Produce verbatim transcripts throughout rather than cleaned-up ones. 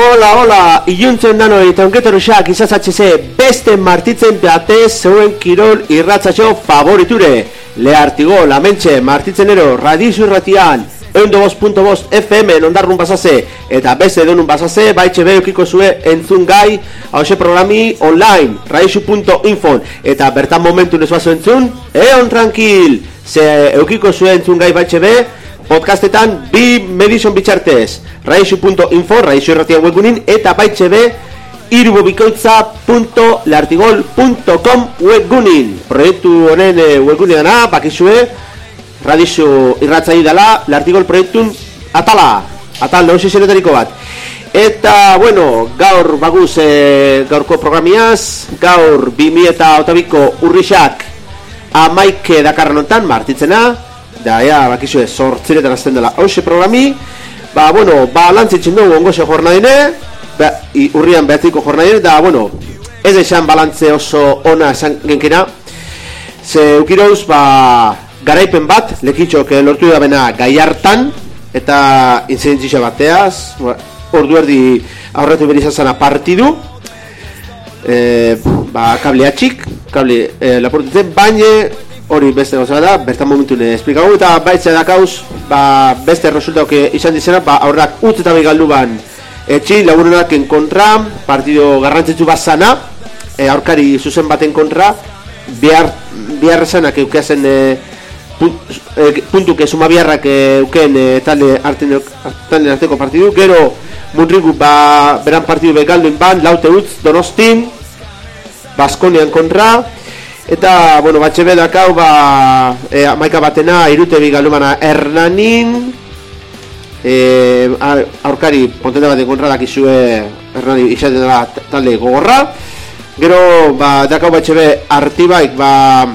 hola, hola, iluntzen danoi eta onketorruxak izazatxeze beste martitzen batez zeuen kirol irratzatxo favoriture. Lehartigo, lamentxe, martitzenero, radizu irratian, eunda bost punto bost F M ondarrun basase, eta beste donun basase, baitxe beukiko zue entzun gai, hause programi online, radizu punto info, eta bertan momentu nesuazo entzun, eon tranquil, ze eukiko zue entzun gai baitxe be, podcastetan bi medizon bitxartez, radizu punto info, radizu irratia webgunin, eta baitxe be, irubobikoitza punto lehartigol punto com webgunin. Proiektu honen webgunin dana, bakizue, radizu irratzai dela, lehartigol proiektun atala, atal nagusi zenetariko bat. Eta, bueno, gaur baguz e, gaurko programiaz, gaur bi mila eta hogeita urrixak amaike dakarren ontan, martitzena, da, ja, bakizue, sortziretan azten dela hause programi, ba, bueno, ba, lantzitzen dugu ongoze jornadine, ba, i, urrian behatziko jornadine, da, bueno, ez esan balantze oso ona esan genkena, ze ukiroz, ba, garaipen bat, lekitxok lortu da bena gai hartan, eta inzidentzia bateaz, ba, ordu erdi aurretu berizazana partidu, e, ba, kable atxik, kable e, lapurtutzen, baina, hori beste gauza da, bertan momentune esplikagu, eta baitzea dakauz, ba, beste resultauk izan dizena, ba, aurrak utz eta begaldu ban etxi, lagurenak enkontra, partido garrantzitsu bat zana, e, aurkari zuzen baten kontra, behar, behar esanak eukeazen e, puntuk suma biharrak euken e, talde arteko partidu, gero Munrigu ba, beran partidu begalduin ban, laute utz, Donostin, Baskonian kontra, eta, bueno, batxe bedakau, ba, e, maika batena, irute bigalumana Hernanin, e, aurkari pontenda baten kontra dakizue Hernani izaten dela talde gogorra, gero, ba, dakau batxe be Artibaik, ba,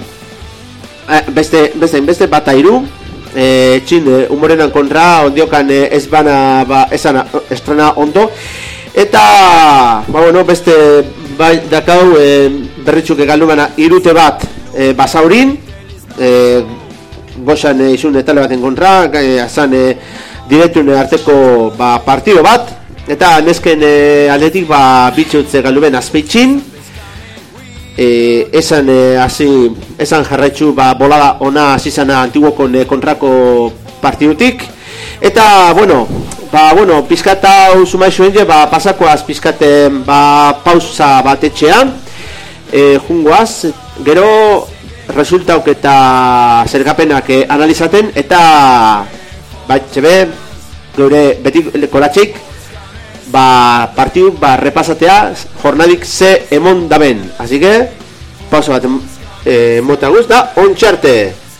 e, beste, beste, beste bat airu, e, txin, e, umorenan kontra, ondiokan e, ez bana, ba, esan estrena ondo, eta, ba, bueno, beste, bai, dakau, e, berritxuk egaldu bana irute bat e, basaurin, e, goxan e, izun etale baten kontra, e, azan e, direktun arteko ba, partido bat, eta nesken e, aldetik ba, bitxutze galdu ben azpeitxin, e, esan e, hasi, esan jarraitzu ba, bolada ona azizana antiguokon e, kontrako partidutik, eta, bueno, ba, bueno, pizkata usumaixo enge, ba, pasakoaz pizkaten ba, pausa bat etxean, E, jungoaz, gero resultauk eta zergapenak e, analizaten, eta batxe be, gure beti kolatxik, ba, partiu, ba, repasatea, jornadik ze emon daben. Así que, pausa bat e, mota guz da, ontxarte!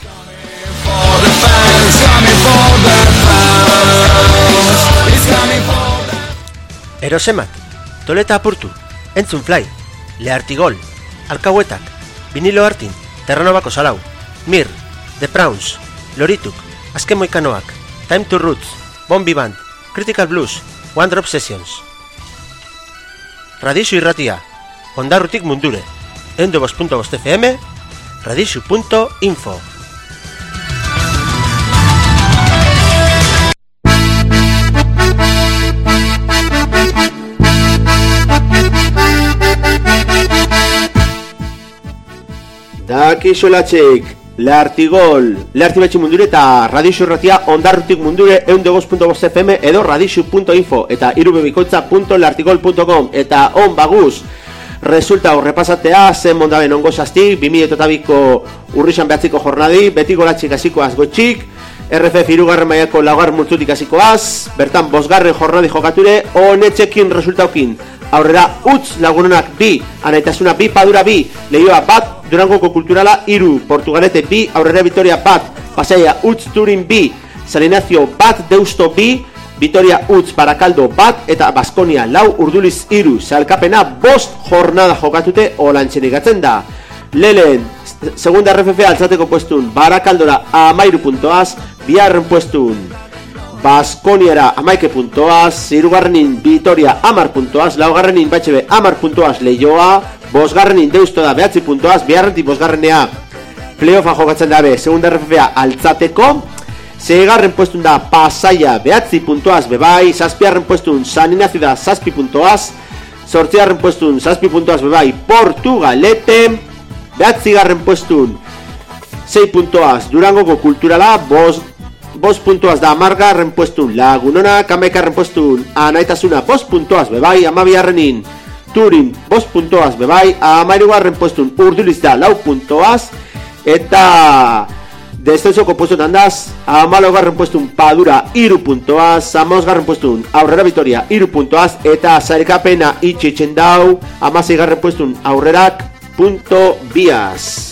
Erosemak, toleta apurtu, entzun fly, lehartigol, alkauetak, vinilo hartin, terranobako salau, mir, The Prawns, lorituk, azken moikanoak, Time to Roots, Bombi Band, Critical Blues, One Drop Sessions. Radizu irratia, ondarrutik mundure, eunda bost punto bost F M, radizu punto info. Daki solatxeik, lehartigol, lehartibetxe mundure eta radizu irratia ondarrutik mundure eunda bost punto bost F M edo radizu punto info eta irubebikoitza punto lehartigol punto com eta on baguz resulta horrepasatea zen mondaben ongo zaztik, bi mila eta biko urrixan behatziko jornadi, beti golatxik azikoaz gotxik, R F F irugarren maiako laugar multzutik azikoaz, bertan bosgarren jornadi jokature, honetxekin resultaukin, aurrera utz lagunonak bi, anaitasuna bi, padura bi, lehioa bat, Durangoko kulturala iru, Portugalete bi, aurrera Vitoria bat, Pasaia utz Turin bi, Salinazio bat, Deusto bi, Vitoria utz Barakaldo bat, eta Baskonia lau, Urduliz iru, Zalkapena bost jornada jokatute olantxenik gatzen da. Lelen, segunda R F F altzateko puestun, Barakaldora amairu puntoaz, biharren puestun, Baskoniara amaike puntoaz, irugarrenin Vitoria amar puntoaz, laugarrenin batxebe amar puntoaz lehioa, bosgarrenin Deusto da behatzi puntoaz, biharretik bosgarrenea playoffa jokatzen dabe, segunda R F F altzateko, Seigarren puestun da Pasaia behatzi puntuaz bebai, zazpiarren puestun San Ignacio da zazpi puntuaz, zortzigarren puestun zazpi puntuaz bebai Portugalete, behatzigarren puestun sei puntuaz Durangoko Kulturala, bost bost puntuaz da amargarren puestun Lagunona, hamaikagarren puestun Anaitasuna bost puntuaz bebai, hamabigarrenin Turin bost puntuaz bebai, hamahirugarren puestun Urduliz da lau puntuaz, eta descensoko puestutan daz, hamalaugarren puestun Padura hiru puntuaz, hamabosgarren puestun Aurrera Vitoria hiru puntuaz, eta sailkapena itxitzen dau, hamaseigarren puestun Aurrerak punto biaz.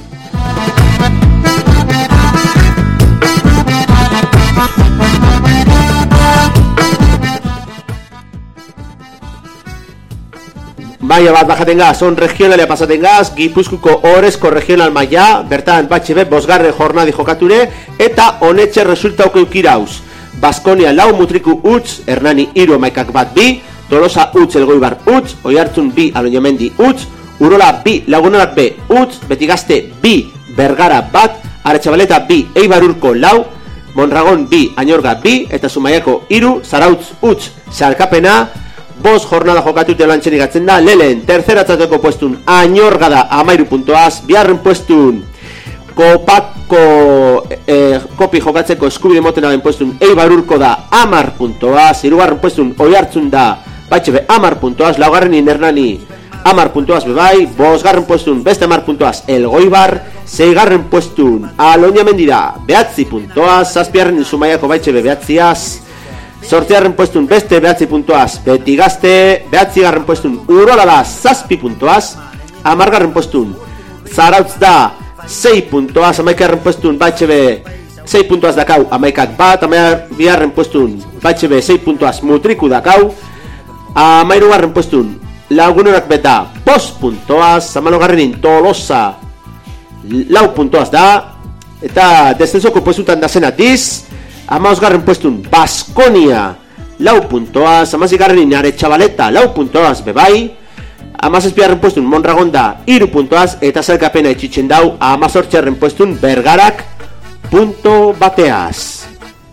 Maia bat bajaten gaz, on regionalia pasaten gaz, Gipuzkuko Orezko regional maia, bertan batxe be, bosgarren jornadi jokature, eta honetxe resultauko eukirauz. Baskonia lau mutriku utz, Hernani hiru amaikak bat bi, Tolosa utz, Elgoibar utz, Oiartzun bi, Aloñamendi utz, Urola bi, Lagunonak be utz, Betigazte bi, Bergara bat, Aretxabaleta bi, Eibarurko lau, Mondragon bi, Añorga bi, eta Zumaiako hiru, Zarautz utz, Zalkapena, Bos jornada jokatute lantxen igatzen da, Lelen, terceratzateko puestun Añorga da amairu puntuaz, biharren puestun Kopako eh, kopi jokatzeko eskubide moten aben puestun Eibarurko da amar puntuaz, hirugarren puestun Oiartzun da batxebe amar puntuaz, laugarrenin Hernani amar puntuaz bebai, bosgarren puestun beste amar puntuaz Elgoibar, seigarren puestun Aloñamendi da behatzi puntuaz, zazpiarren Zumaiako batxebe behatziaz, sortzigarren puestun beste behatzi puntuaz Betigazte, behatzigarren puestun Urola da zazpi puntuaz, hamargarren puestun Zarautz da sei puntuaz, hamaikagarren puestun Batxebe sei puntuaz dakau, hamaikak bat, hamabigarren puestun Batxebe sei puntuaz Mutriku dakau, hamairugarren puestun Lagunonak beta bost puntuaz, hamalogarrenin Tolosa lau puntuaz da, eta descensoko puestutan da zenatiz, hamabosgarren puestun Baskonia lau puntuaz, hamazigarrenin Aretxabaleta lau puntuaz bebai, hamazazpigarren puestun Mondragonda hiru puntuaz, eta sailkapena etxitzen dau hamazortzigarren puestun Bergarak punto bateaz.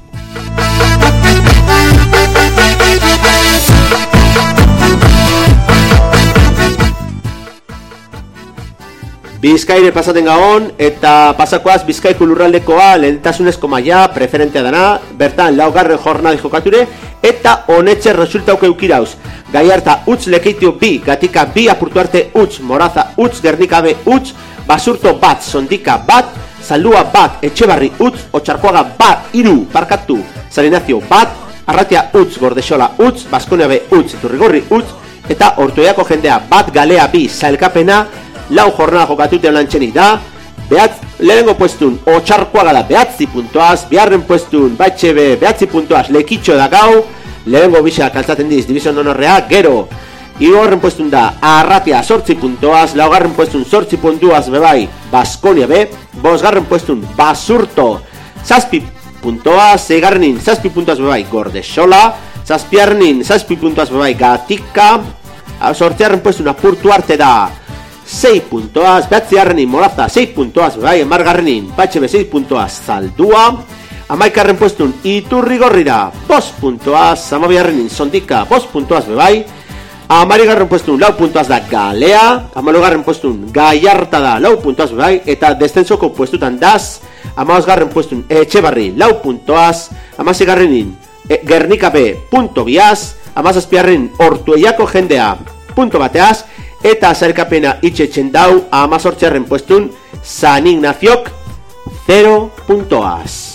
Bizkaire pasaten gaon, eta pasakoaz Bizkaiko lurraldekoa lehentasunezko maila preferentea dana, bertan laugarren jornadi jokature, eta honetxe resultauko eukirauz. Gaiarta utz, Lekeitio bi, Gatika bi, Apurtu Arte utz, Moraza utz, Gernikabe utz, Basurto bat, Sondika bat, Zaldua bat, Etxebarri utz, Otxarkoaga bat, iru, Parkatu, San Ignacio bat, Arratia utz, Gordexola utz, Baskonia be utz, Turrigorri utz, eta Ortueiako jendea bat, Galea bi, Sailkapena lau jornada jokatute lantxenik da, behatz, lehenengo puestun Otxarkoaga da behatzi puntuaz, biharren puestun Batxebe behatzi puntuaz Lekitxo da gau, lehenengo bisa kaltzaten diz Division Donorrea, gero hirugarren puestun da Arratia zortzi puntuaz, laugarren puestun zortzi puntuaz bebai Baskonia be, bosgarren puestun Basurto zazpi puntuaz, seigarrenin zazpi puntuaz bebai Gordexola, zazpiarrenin zazpi puntuaz bebai Gatika, sortziarren puestun Apurtu Arte da sei puntuaz, behatzigarrenin Moraza sei puntuaz bebai, emargarrenin Batxebe sei puntuaz Zaldua, hamaikagarren puestun Iturrigorrira bost puntuaz, hamabigarrenin Sondika bost puntuaz bebai, hamarigarren puestun lau puntuaz da Galea, hamalugarren puestun Gaiarta da lau puntuaz bebai, eta descensoko puestutan daz, hamabosgarren puestun Etxebarri lau puntuaz, hamazigarrenin e, Gernikabe punto biaz, hamazazpigarrenin Ortueiako jendea punto bateaz, eta sailkapena itxetzen dau hamazortzigarren puestun San Ignaziok zero puntoaz.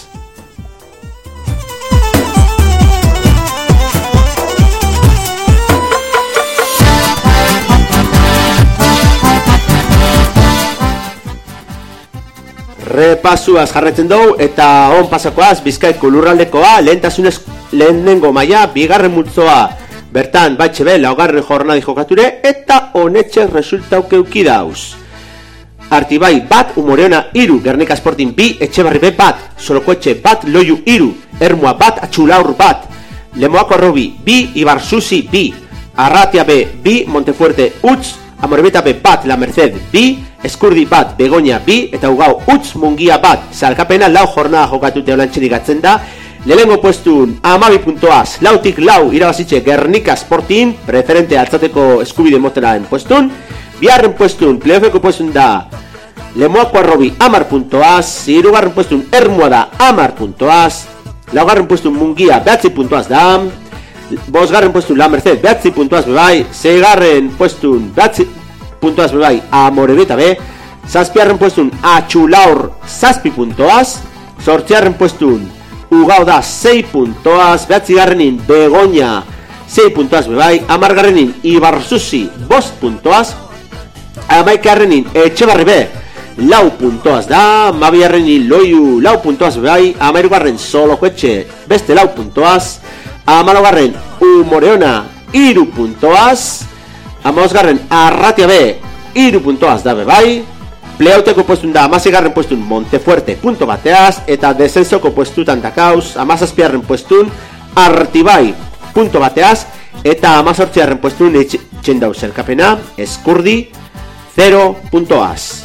Repasuaz jarretzen dugu, eta on pasakoaz Bizkaiko lurraldekoa lehentasunez lehenengo maila bigarren multzoa, bertan Batxebe laugarren jornadi jokature, eta honetxe resultauke eukidauz. Artibai bat, Umoreona hiru, Gernika Sporting bi, Etxebarri be bat, Solokoetxe bat, Loiu hiru, Ermua bat, Atxulaur bat, Lemoako Robi bi, Ibarsusi bi, Arratia be bi, Montefuerte utz, Amorebeta be bat, La Merced bi, Eskurdi bat, Begoña bi, eta Ugao utz Mungia bat. Salkapena lau jornada jokatute olantxerik atzen da. Lehengo puestun amabi puntoaz, lautik lau irabazitxe Gernika Sportin, preferente altzateko eskubide motelaen puestun. Biarren puestun, playoffeko puestun da Lemoako Arrobi amar puntoaz, irugarren puestun Ermua da amar puntoaz, laugarren puestun Mungia behatzi puntoaz da, bosgarren puestun La Merced behatzi puntoaz bebai, seigarren puestun behatzi puntoaz bebai Amorebeta be, zazpiarren puestun Atxulaur zazpi puntoaz, sortziarren puestun Ugao da sei puntoaz, behatzigarrenin Begoña sei puntoaz bebai, amargarrenin Ibarzuzi bost puntoaz, amaikarrenin Etxebarri be lau puntoaz da, mabiarrenin Loiu lau puntoaz bebai, amairugarren Solokoetxe beste lau puntoaz, amalogarren Umoreona iru puntoaz, amosgarren Arratia be iru puntoaz da bebai, pleauteko puestun da amazigarren puestun Montefuerte punto bateaz, eta desensoko puestutan dakauz, amazazpiarren puestun Artibai punto bateaz, eta amazortziarren puestun etxendau zelkapena Eskurdi zero puntoaz.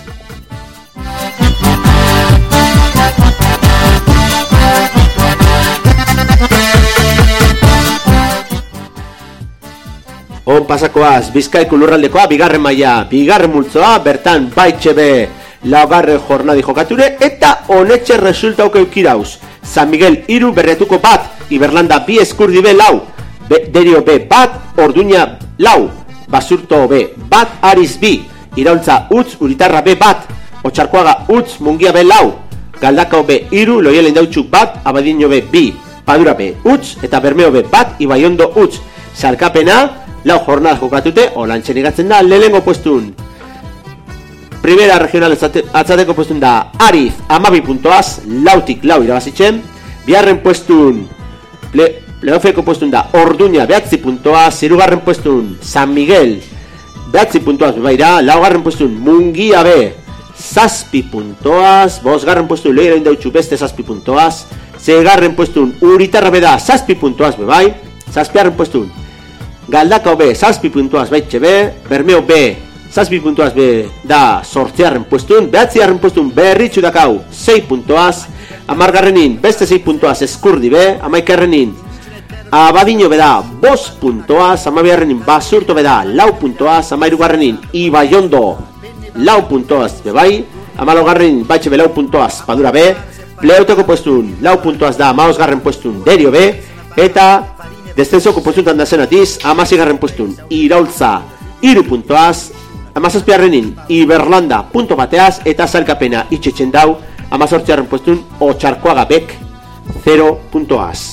On pasakoaz, Bizkaiko lurraldekoa, bigarren maila, bigarren multzoa, bertan baitxebe laugarren jornadi jokature, eta honetxe resultauko eukirauz. San Miguel iru berretuko bat, Iberlanda bi Eskurdi be lau, be, Derio be bat, Orduña lau, Basurto be bat, Ariz bi, Iraultza utz, Uritarra be bat, Otxarkoaga utz, Mungia be lau, Galdakao be iru, Loielen dautxuk bat, Abadiño be bi, Padura be utz, eta Bermeo be bat, Ibaiondo utz. Salkapena lau jornada jokatute, olantxe negatzen da, lehengo puestun Primera regional atzateko puestun da Ariz, amabi puntoaz, lautik lau irabazitzen. Biarren puestun Playoffeko puestun da Orduña, behatzi puntoaz, irugarren puestun San Miguel, behatzi puntoaz bebaira, laugarren puestun Mungia be, zazpi puntoaz, bosgarren puestun Loieren dautxu beste zazpi puntoaz, seigarren puestun Uritarra beda, zazpi puntoaz bebai, zazpiarren puestun Galdakao be, zazpi puntuaz baitxe be, Bermeo be, zazpi puntuaz be da sortzearen puestun, behatziaren puestun Berritxu dakau, sei puntuaz, amargarrenin beste sei puntuaz Eskurdi be, amaikarrenin Abadiño be da, bos puntuaz, amabiarrenin Basurto be da, lau puntuaz, amairugarrenin Ibaiondo, lau puntuaz be bai, amalogarrenin baitxe be lau puntuaz Padura be, pleauteko puestun, lau puntuaz da, amaosgarren puestun Derio be, eta descensoko puestuntan da zenatiz, amazigarren puestun Iraultza iru puntoaz, amazazpiarrenin Iberlanda punto bateaz, eta salkapena itxetxen dau, amazortziarren puestun Otxarkoaga bek zero puntoaz.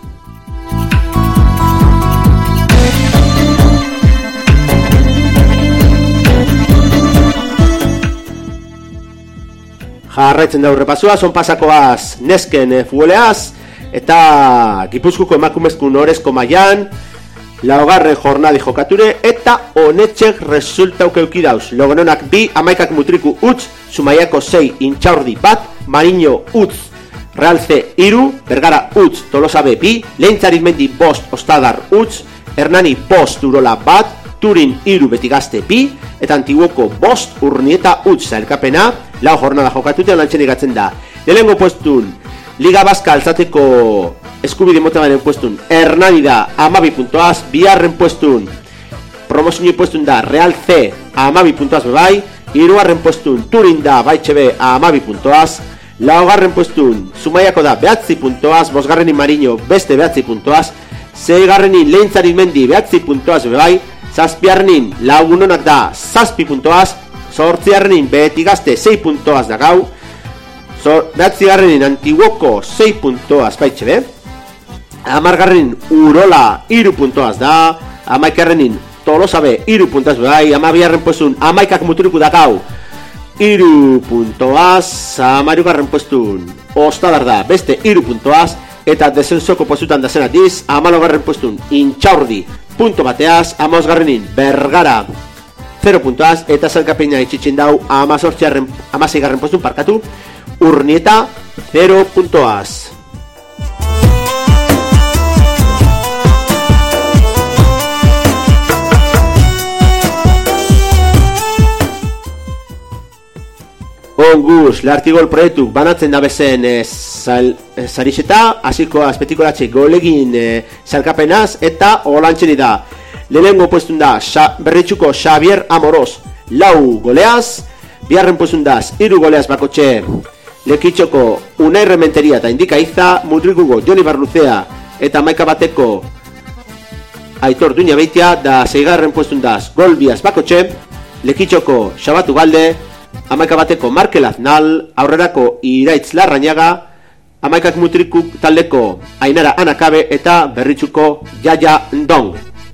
Jarraitzen da urrepasua, son pasakoaz nesken futboleaz, eta Gipuzkoako emakumezko norezko mailan laugarren jornadi jokature, eta honetxek resultauko eukidauz. Logronak bi, amaikak mutriku utz, Zumaiako sei, Intxaurdi bat, Mariño utz, Real C iru, Bergara utz, Tolosa B bi, Leintzarizmendi bost, Ostadar utz, Hernani bost, Urola bat, Turin iru, Betigazte bi, eta Antiguoko bost, Urnieta utz. Elkapena lau jornada jokatute olantxen igatzen da. Lehengo puestun Liga Baska altzateko eskubide motabaren puestun Hernani da amabi puntoaz, biarren puestun promozio puestun da Real C amabi puntoaz bebai, irugarren puestun Turin da baitxe be amabi puntoaz, laugarren puestun Zumaiako da behatzi puntoaz, bosgarrenin Mariño beste behatzi puntoaz, seigarrenin Leintzarizmendi behatzi puntoaz bebai, zazpiarrenin Lagunonak da zazpi puntoaz, sortziarrenin Betigazte sei puntoaz da gau, So, behatzigarrenin Antiguoko sei puntoaz baitxe be, amargarrenin Urola iru puntoaz da, amaikarrenin Tolosa be iru puntoaz bai, amabiarren puestun amaikak muturuku dakau iru puntoaz, amairugarren puestun Ostadar da beste iru puntoaz, eta desensoko puestutan da zenatiz, amalogarren puestun Intxaurdi punto bateaz, amosgarrenin Bergara zero puntoaz, eta zalkapena itxitzen dau amazortziarren amazigarren puestun parkatu Urnieta zero puntoaz. Onguz, Leartigol proiektuk banatzen da bezen e, zarixeta, hasiko azpetikolatxe golegin e, zalkapenaz, eta olantxeni da. Lehenengo puestun da xa, berritxuko Xavier Amoroz, lau goleaz, biharren puestun da, iru goleaz bakotxe Lekitxoko Unai Rementeria eta Indika Iza, Mutrikuko Joni Barluzea eta Maika Bateko Aitor Duña Beitia, da zeigarren puestun da, gol biaz bakotxe Lekitxoko Xabatu Galde, Amaika Bateko Markel Aznal, aurrerako Iraitz Larrañaga, Amaikak Mutrikuk taldeko Ainara Anakabe eta berritxuko Yaya Ndong.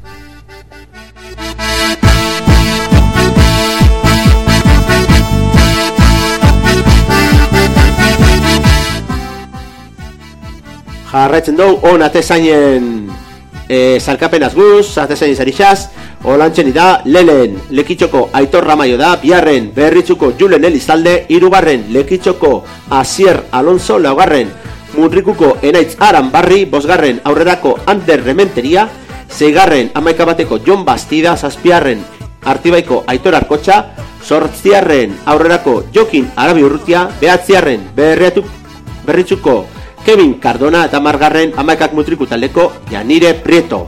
Jarraitzen dugu, on atezainen e, zalkapenaz guz, atezainen zarixaz, olantxeni da, lehen Lekitxoko Aitor Ramaio da, biharren berritxuko Julen Elizalde, hirugarren Lekitxoko Asier Alonso, laugarren Munrikuko Enaitz Aran Barri, bosgarren aurrerako Ander Rementeria, zeigarren Amaika Bateko Jon Bastida, zazpiarren Artibaiko Aitor Arkotxa, zortziarren aurrerako Jokin Arabi Urrutia, behatziarren berritxuko Kevin Cardona eta margarren Amaikak Mutriku taldeko Janire Prieto.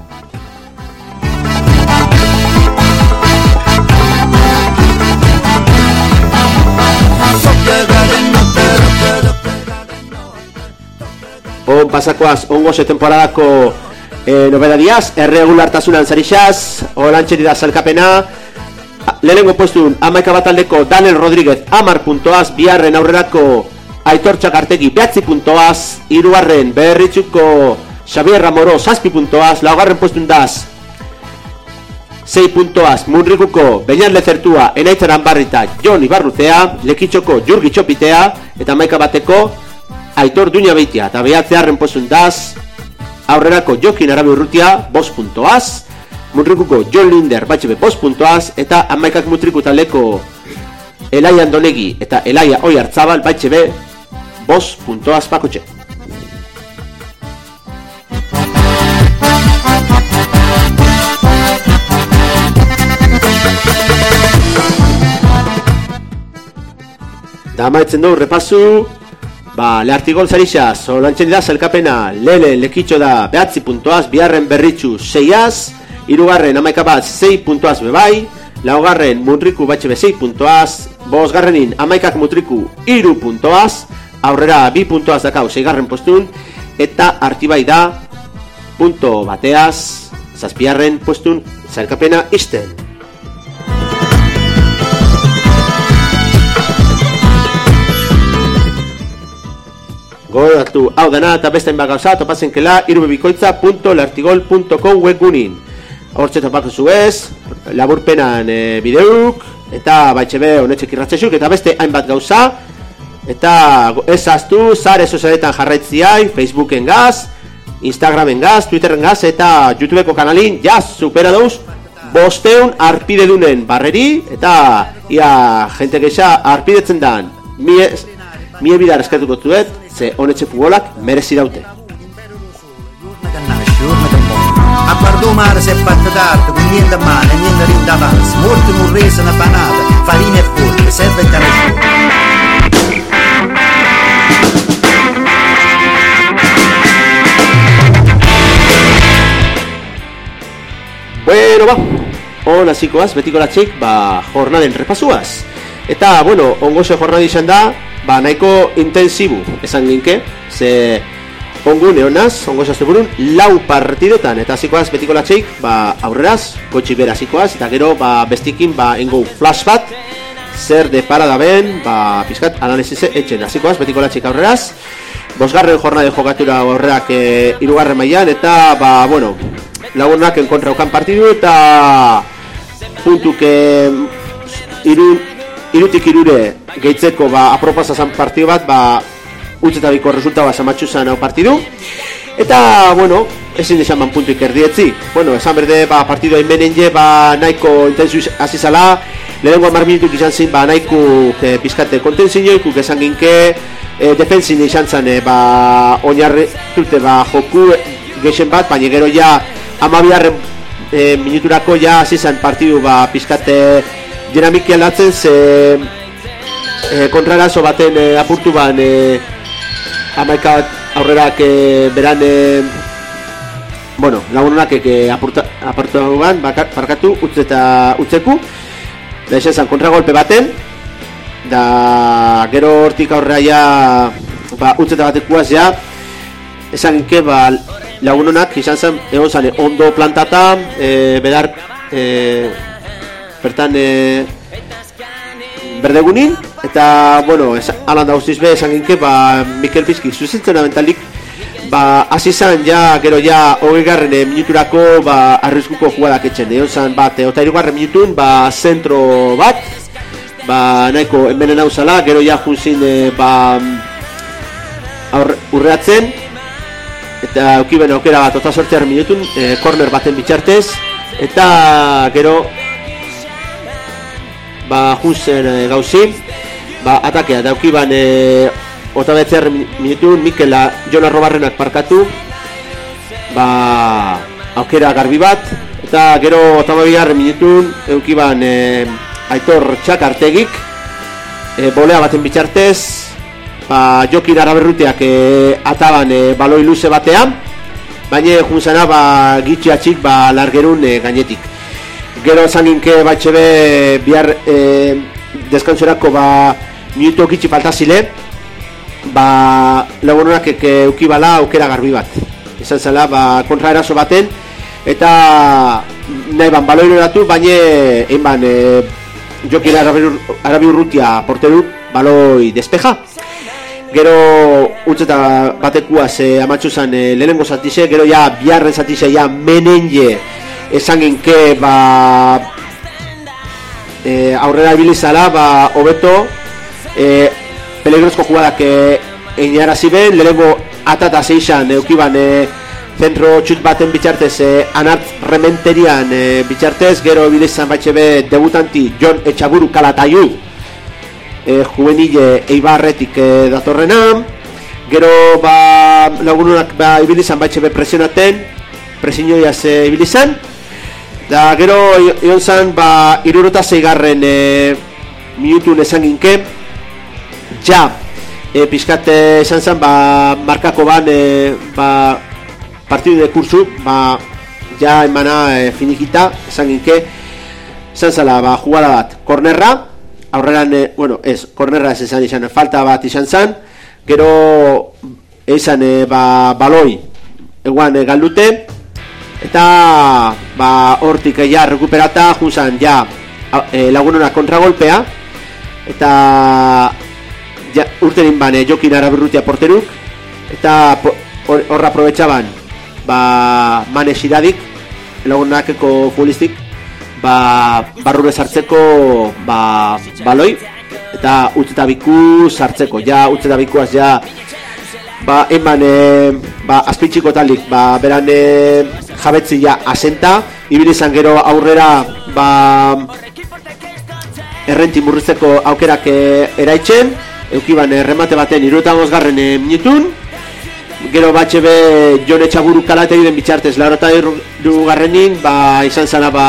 On pasakoaz ongoze temporadako eh, nobedadiaz, erregulartasunan zarixaz, olantxeri da zalkapena, lehenengo puestun Amaika Bataldeko Daniel Rodríguez amar puntoaz, biharren aurrerako Aitor Txakartegi behatzi puntoaz, hirugarren berritxuko Xavier Ramoro zazpi puntoaz, laugarren puestun daz sei puntoaz Munrikuko Beñat Lezertua, Enaitz Aranbarrita, Jon Ibarruzea, Lekitxoko Jurgi Txopitea eta Amaika Bateko Aitor Duña Beitia, eta behatzearren puestun daz aurrerako Jokin Arabi Urrutia bost puntoaz, Munrikuko Jon Linder batxebe bost puntoaz, eta Amaikak Mutriku taldeko Elaia Andonegi eta Elaia Oiartzabal batxebe bost puntoaz bakotxe. Da maitzen dugu repasu, ba, Leartigol zarixaz, olantxeni da zelkapena, lehen Lekitxo da behatzi puntoaz, biharren berritxu seiaz, hirugarren Amaika Bat sei puntoaz bebai, laugarren Munriku batxebe sei puntoaz, bosgarrenin Amaikak Mutriku iru puntoaz, aurrera bi puntoaz dakau seigarren postun, eta Artibai da punto bateaz zazpiarren postun zalkapena isten. Gogoratu hau dana eta beste enbak gauza topazenkela irubebikoitza punto leartigol punto com webgunin. Hortxe topako zuez, laburpenan e, bideuk, eta baitxebe honetxek irratxesuk, eta beste hainbat gauza, eta ezaztu, zare sozialetan jarraitziai, Facebooken gaz, Instagramen gaz, Twitteren gaz, eta YouTubeko kanalin, jaz, supera dauz, bosteun arpide dunen barreri, eta ia jente geisha arpidetzen dan, mie, mie bidar eskatuko zuet, ze honetxe futbolak merezi daute. A guardo mare si è fatta d'arte, con niente male, niente rindavanza, molti murrese, una panata, farina e polpe, serve il caracciolo. Bueno, ba, hon hasikoaz, betiko latxik, ba, jornaden repasuaz. Eta, bueno, ongoze jornadi izan da, ba, nahiko intensibu, esan ginke, ze ongune honaz, ongoze azteburun, lau partidotan, eta hasikoaz, betiko latxik, ba, aurreraz, gotxik bera hasikoaz, eta gero, ba, bestikin, ba, ingo flash bat, zer de parada ben, ba, pizkat, analizize etxen, hasikoaz, betiko latxik aurreraz, bosgarren jornade jokatura horreak e, irugarren mailan, eta, ba, bueno, lagunak enkontra okan partidu eta puntuk iru, irutik irure gehitzeko ba, apropasazan partidu bat ba, utzetabiko resulta bat zamatxu zan hau partidu eta, bueno, ezin desan ban puntuik erdietzi bueno, esan berde ba, partidu hain menenje ba, nahiko intensu azizala lehenengo amar minutuk izan zin ba, nahiko e, pizkate kontenzinioikuk esan ginke e, defensin izan zan e, ba, oinarri dute ba, joku geixen bat, baina gero ja amabiarren e, minuturako ja zizan partidu ba, pizkate dinamiki aldatzen ze e, kontrarazo baten e, apurtu ban e, amaika bat aurrerak e, beran e, bueno, lagunonak e, apurtu ban parkatu utz eta utzeku da esan zan kontragolpe baten da gero hortik aurrera ja ba, utz eta batekuaz ja esan inke ba, lagunonak izan zen egon zane ondo plantata e, bedar e, bertan e, berdegunin eta bueno, alan da guztiz be esan ginke ba, Mikel Pizki zuzentzen abentalik ba, hasi zan ja, gero ja hogei garren e, minuturako ba, arriskuko jugadak etxen egon zan bat, e, ota irugarren minutun ba, zentro bat ba, nahiko enbenen hau zala, gero ja junzin e, ba, aurre, urreatzen eta aukiben aukera bat ota sortzearen minutun e, corner baten bitxartez eta gero ba junzen e, gauzi ba atakea da aukiban e, ota betzearen minutun Mikela Jon Arrobarrenak parkatu ba aukera garbi bat eta gero ota bigarren minutun aukiban e, Aitor Txakartegik e, bolea baten bitxartez ba, Jokin Araberrutiak e, ataban e, baloi luze batean baina junzena ba, gitxi atxik ba, largerun e, gainetik gero zanginke batxebe bihar e, deskantzorako ba, minuto gitxi faltazile ba, lagunonak eke eukibala aukera garbi bat izan zela ba, kontra eraso baten eta nahi ban baloi loratu baina egin ban e, Jokin Araberrutia porteru baloi despeja gero utzeta batekuaz e, amatxu zan e, lehenengo zatize, gero ja biharren zatize ja menenje esan ginke ba, e, aurrera ibilizala ba, hobeto e, peligrozko jugadak e, einarazi ben, lehenengo atata zeixan eukiban e, zentro txut baten bitxartez e, Anart Rementerian e, bitxartez, gero ibilizan batxebe debutanti Jon Etxaburu Kalataiu E, juvenile Eibarretik e, datorrena gero ba, lagununak ba, ibilizan batxebe presionaten presinioiaz e, ibilizan da gero egon zan ba, irurota zeigarren e, minutun esan ginke ja e, pixkate esan zan ba, markako ban e, ba, partidu de kursu ba, ja emana e, finikita esan ginke esan zala ba, jugada bat kornerra aurreran, eh, bueno, ez, kornerra ez izan izan, falta bat izan zan, gero izan eh, ba, baloi eguan eh, galdute, eta ba, hortik eh, ja rekuperata, junzan ja eh, lagunona kontragolpea, eta ja, urtenin ban eh, Jokin Araberrutia porteruk, eta horra or, aprobetxaban ba, Mane Xiradik, lagunonakeko futbolistik, ba, barrure sartzeko ba, baloi eta utzeta biku sartzeko ja utzeta bikuaz ja ba, eman e, ba, azpitxiko talik ba, beran e, jabetzi ja asenta ibilizan gero aurrera ba, errenti murrizteko aukerak e, eraitzen eukiban e, remate baten irurogeita bosgarren e, minutun gero batxebe Jon Etxaburu Kalategi den bitxartez laurogeita hirugarrenin ba, izan zana ba,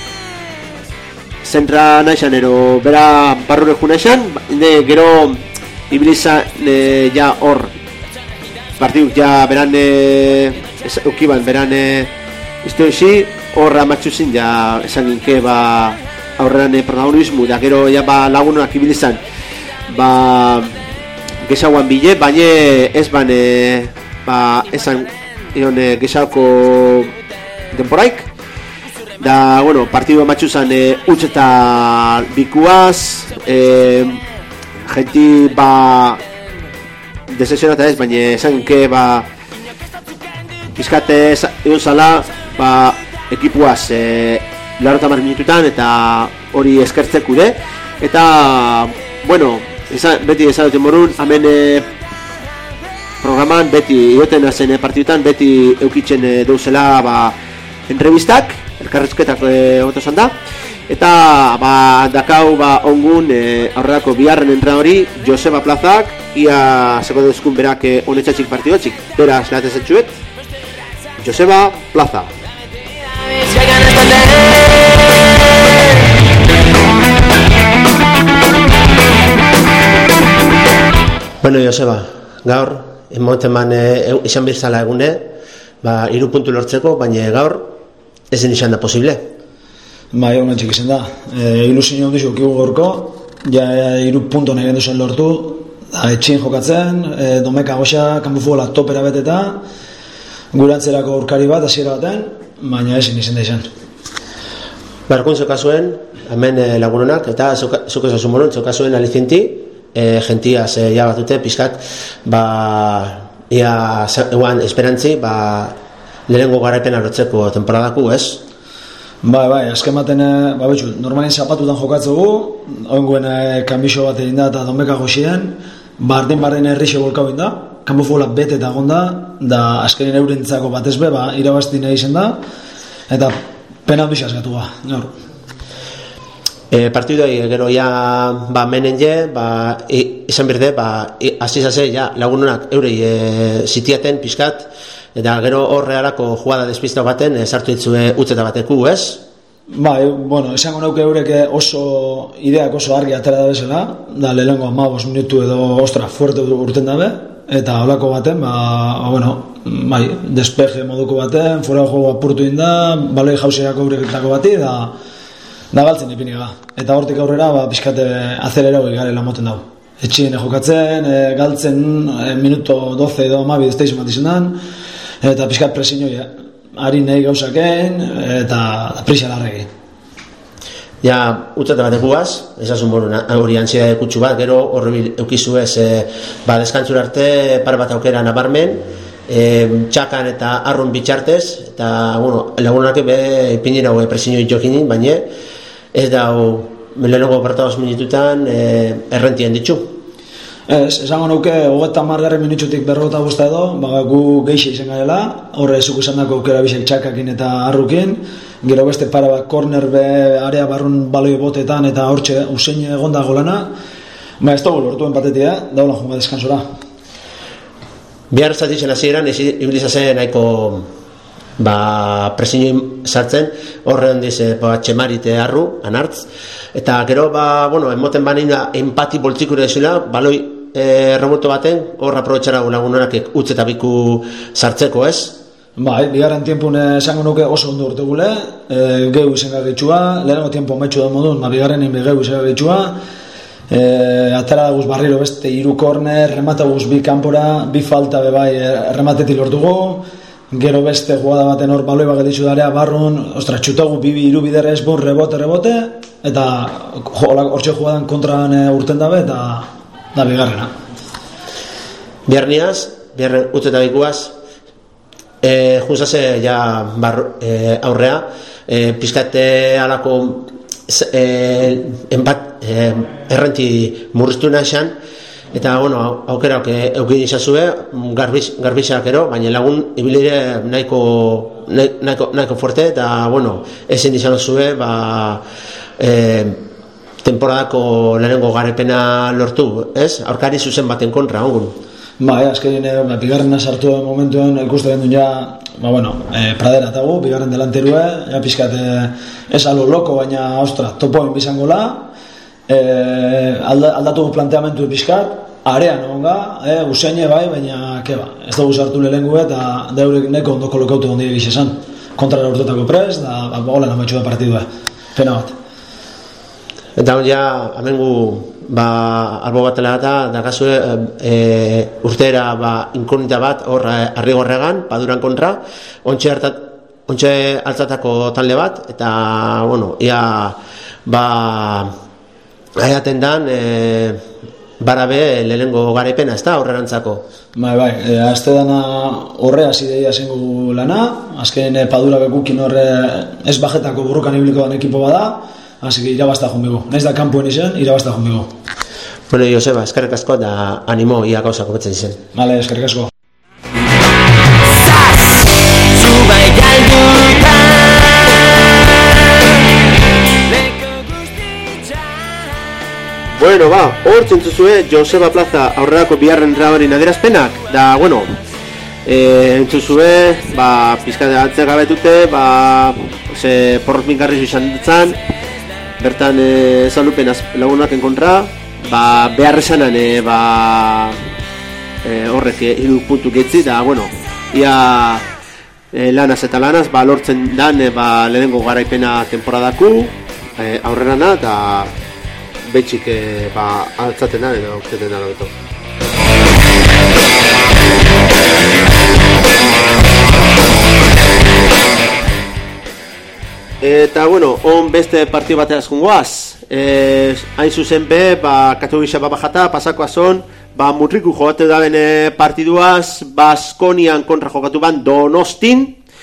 zentra naixan ero bera barrure juna esan de, gero ibilizan e, ja hor partiduk ja beran e, eukiban beran e, iztoezi hor amatxuzin ja esan ginke ba, aurreran e, protagonismo da gero ja ba, lagunak ibilizan ba, gesaguan bile baina ez ban e, ba, esan ion e, gesauko denporaik da, bueno, partidu amatxuzan e, utz eta bikuaz e, jenti ba desesionata ez, baina esan ke ba pizkate egon zala ba ekipuaz e, larota mar minututan eta hori eskertzeku de eta bueno, esan, beti esan duten morun hemen e, programan beti ioten azen e, partidutan beti eukitzen e, deuzela ba entrevistak elkarrizketak egotu zan da eta ba, dakau ba, ongun e, aurrerako biharren entrenadori Joseba Plazak ia seko dezkun berak e, honetxatxik partidotxik beraz lehatez etxuet Joseba Plaza. Bueno, Joseba, gaur, emoten man e, izan bizala egune, ba, iru puntu lortzeko, baina gaur ezin izan da posible. Ba, egon antxik izan da. E, ilusio ondizu kigu gorko, ja iru puntu nahi gendu zen lortu, da, etxin jokatzen, e, domeka goxa, kanpo futbola topera beteta, gurantzerako aurkari bat, hasiera baten, baina ezin izan da izan. Barkun zokazuen, hemen e, lagunonak, eta zuk ezasun moron, zokazuen alizinti, e, gentia ze ja batute, pizkat, ba, ia, eguan, esperantzi, ba, lehenengo garaipena lotzeko temporadaku, ez? Bai, bai, azken baten, ba, betxu, normalin zapatutan jokatzugu, oinguen e, kanbixo bat egin da, eta donbeka goxien, bardin-bardin errixe bolkau da, kanpo futbola bete eta gonda, da azkenin eurentzako bat ezbe, ba, irabazti nahi izen da, eta pena handu izazgatu ba, gaur. E, partidoi, gero ja, ba, menen je, ba, izan berde, ba, azizase, ja, lagunonak eurei e, zitiaten, pizkat, eta gero horrearako jugada despista baten, e, sartu ditzue utzeta bateku, ez? Ba, e, bueno, esango nauke eureke oso, ideak oso argi atera da bezala, da lehenko amabos minutu edo, ostra, fuerte urten dabe, eta holako baten, ba, ba bueno, bai, despeje moduko baten, fora jogo apurtu inda, baloi jauseako eureketako bati, da, da galtzen ipiniga. Eta hortik aurrera, ba, pixkate azelera hori garela moten dago. Etxien jokatzen, e, galtzen e, minuto doce edo amabi desteizen bat izan dan, eta pixkat presiñoi, eh? Ari nahi gauzaken, eta prisa larregi. Ja, utzate bat ekuaz, ezasun boru hori ansiedade kutsu bat, gero horri eukizu ez, e, ba, deskantzur arte par bat aukera nabarmen, e, txakan eta arrun bitxartez, eta, bueno, lagunak be ipindin hau presiñoi jokinin, baina ez da, lehenengo bertagoz minututan e, errentien ditzu. Ez, esango nuke, hogeita margarren minutxutik berrogeta bosta edo, ba, gu geixe izan garela, horre zuku izan dako aukera bisek txakakin eta arrukin, gero beste para bat korner be area barrun baloi botetan eta hortxe usein egonda golana, ba, ez dugu lortu enpatetia, daula junga deskansora. Bihar zatitzen hasieran, ibilizazen nahiko ba, presiñoi sartzen, horre handiz, ba, txemarite arru, anartz, eta gero, ba, bueno, emoten banina empati boltzikure desula, baloi e, remoto baten, hor aprobetxara lagunonak utz eta biku sartzeko, ez? Bai, bigarren tiempun esango nuke oso ondo urte gule, e, gehu izan garritxua, lehenengo tiempo metxu da modun, ma bigarren inbe gehu izan garritxua, e, atara guz barriro beste iru korner, remata guz bi kanpora, bi falta bebai rematetik lortugu, gero beste jugada baten hor baloi bagetitzu darea barrun, ostra, txutagu bibi iru biderrez bon rebote, rebote, eta hortxe jugadan kontraan e, urten dabe, eta da bigarrena. Biarniaz, biarren utzeta bikuaz, e, junzase ja bar, e, aurrea, e, pizkate alako e, enbat, e, errenti murriztu nahian, eta, bueno, aukera eukin izazue, garbixak ero, baina lagun ibilire nahiko, nahiko, nahiko fuerte, eta, bueno, ezin izan zue, ba, e, temporadako lehenengo garepena lortu, ez? Aurkari zuzen baten kontra, ongun. Ba, e, azkerin, e, bigarrena sartu momentuen, ikuste gendu ja, ba, bueno, e, pradera tagu, bigarren delanterue, ja pizkat, e, ez alo loko, baina, ostra, topoen bizangola, Eh, alda, aldatu planteamentu pizkat, arean onga, eh, useine bai, baina keba, ez dugu sartu lehengu eta deurek neko ondo kolokautu ondi egiz esan, kontrara urtetako prez, da golen amatxu da partidua, pena bat. Eta hon ja, amengu, ba, albo batela eta, da kasu e, urtera, ba, inkognita bat, hor, arrigorregan, paduran kontra, ontxe hartat, ontxe altzatako talde bat, eta, bueno, ia, ba, aiaten dan, e, barabe lehenengo garepena, ez da, horrerantzako? Bai, bai, e, azte dana horre hasi deia zengu lana, azken e, padura bekukin horre ez bajetako burrukan ibiliko dan ekipo bada, hasi que irabazta jonbego. Naiz da kanpoen izan, irabazta jonbego. Bueno, Joseba, eskerrik asko da animo ia gauza kometzen izen. Vale, eskerrik asko. Bueno, ba, hor zentzuzue Joseba Plaza aurrerako biharren trabarin adierazpenak, da, bueno, e, entzuzue, ba, pizkate atzea gabetute, ba, ze porrot mingarrizu izan dutzen, bertan e, zalupen lagunak enkontra, ba, behar esanan, e, ba, e, horrek hiru puntu getzi, da, bueno, ia e, lanaz eta lanaz, ba, lortzen dan, e, ba, lehenengo garaipena temporadaku, e, aurrerana, eta betxik e, ba, altzaten da, edo ukteten da, beto. Eta, bueno, on beste partio bateaz jungoaz. E, hain zuzen be, ba, Katowice babajata, pasako azon, ba, Mutriku jogatu da bene partiduaz, Baskonian kontra jokatu ban Donostin.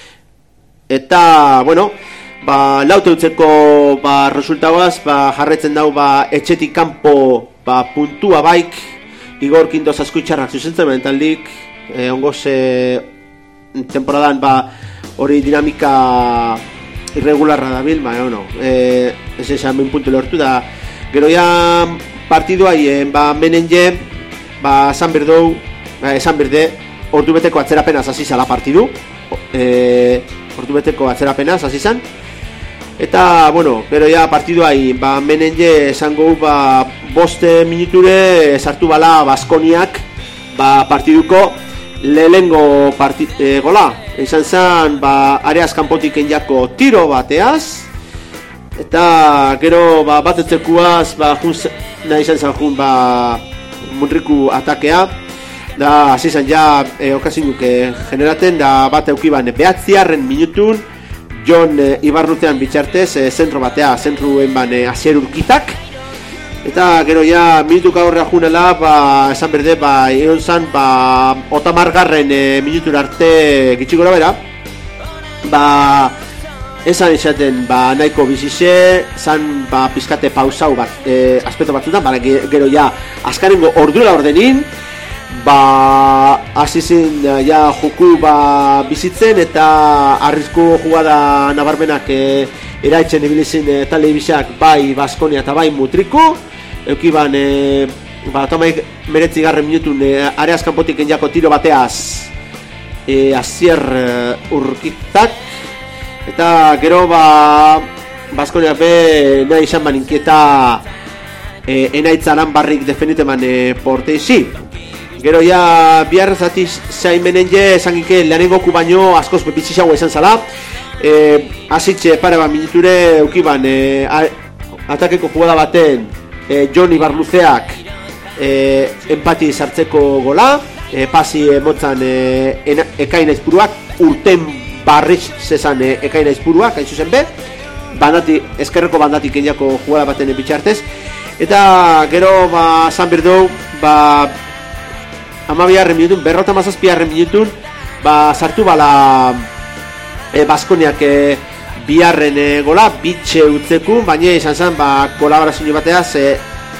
Eta, bueno, ba, laute utzeko ba, resultauaz, ba, jarretzen dau ba, etxetik kanpo ba, puntua baik, Igor Kindoz askuitxarrak zuzentzen mentaldik, e, ongoz e, temporadan ba, hori dinamika irregularra dabil, ba, no, eh, ez esan bin puntu lortu da, gero ya partidua hien, ba, menenje, ba, esan berdou, ba, esan berde, ordu beteko atzerapenaz hasi zala partidu, eh, ordu beteko atzerapenaz hasi zan, eta, bueno, gero ya partidua hien, ba, menenje esango, ba, boste minuture sartu bala Baskoniak, ba, partiduko lehengo parti, e, gola, izan zen ba, areaz kanpotik enjako tiro bateaz, eta gero ba, bat etzekuaz ba, nahi izan zen jun ba, Munriku atakea, da hasi zen ja e, okazinuk e, generaten, da bat eukiban behatziarren minutun Jon e, Ibarrutean bitxartez, e, zentro batea, zentruen ban e, Asier Urkitak, eta gero ja minutuka horrea junela, ba, esan berde, ba, egon zan, ba, otamargarren e, minutur arte gitxikora bera, ba, esan esaten, ba, nahiko bizize, zan, ba, pizkate pausau bat, e, aspeto batzutan, ba, gero ja, azkarengo ordura ordenin, ba, azizin, ja, joku, ba, bizitzen, eta arrizko jugada nabarmenak, e, eraitzen ebilizin e, talde ibisak, bai Baskonia eta bai Mutriku, eukiban, e, ba, tomaik meretzi garren minutun e, areaz kanpotik enjako tiro bateaz e, Asier e, Urkitak, eta gero, ba, Baskonia be nahi izan ban inkieta e, enaitzaran barrik defenditeman e, porteizi. Gero ja bihar zati zain menenje esanginke lehenengoku baino askoz bepitzizagoa izan zala, e, azitxe pare bat minuture eukiban e, atakeko jugada baten e, Jon Ibarluzeak e, empati sartzeko gola, e, pasi emotzan e, ekaina izpuruak, urten barriz zezan e, ekaina izpuruak, hain zuzen be, bandati, eskerreko bandatik eniako jugada baten bitxartez, eta gero ba, zan berdou, ba, amabiarren minutun, berrota mazazpiarren minutun, ba, sartu bala e, Baskoniak e, biharren e, gola, bitxe utzeku, baina izan zen, ba, kolaborazio bateaz, e,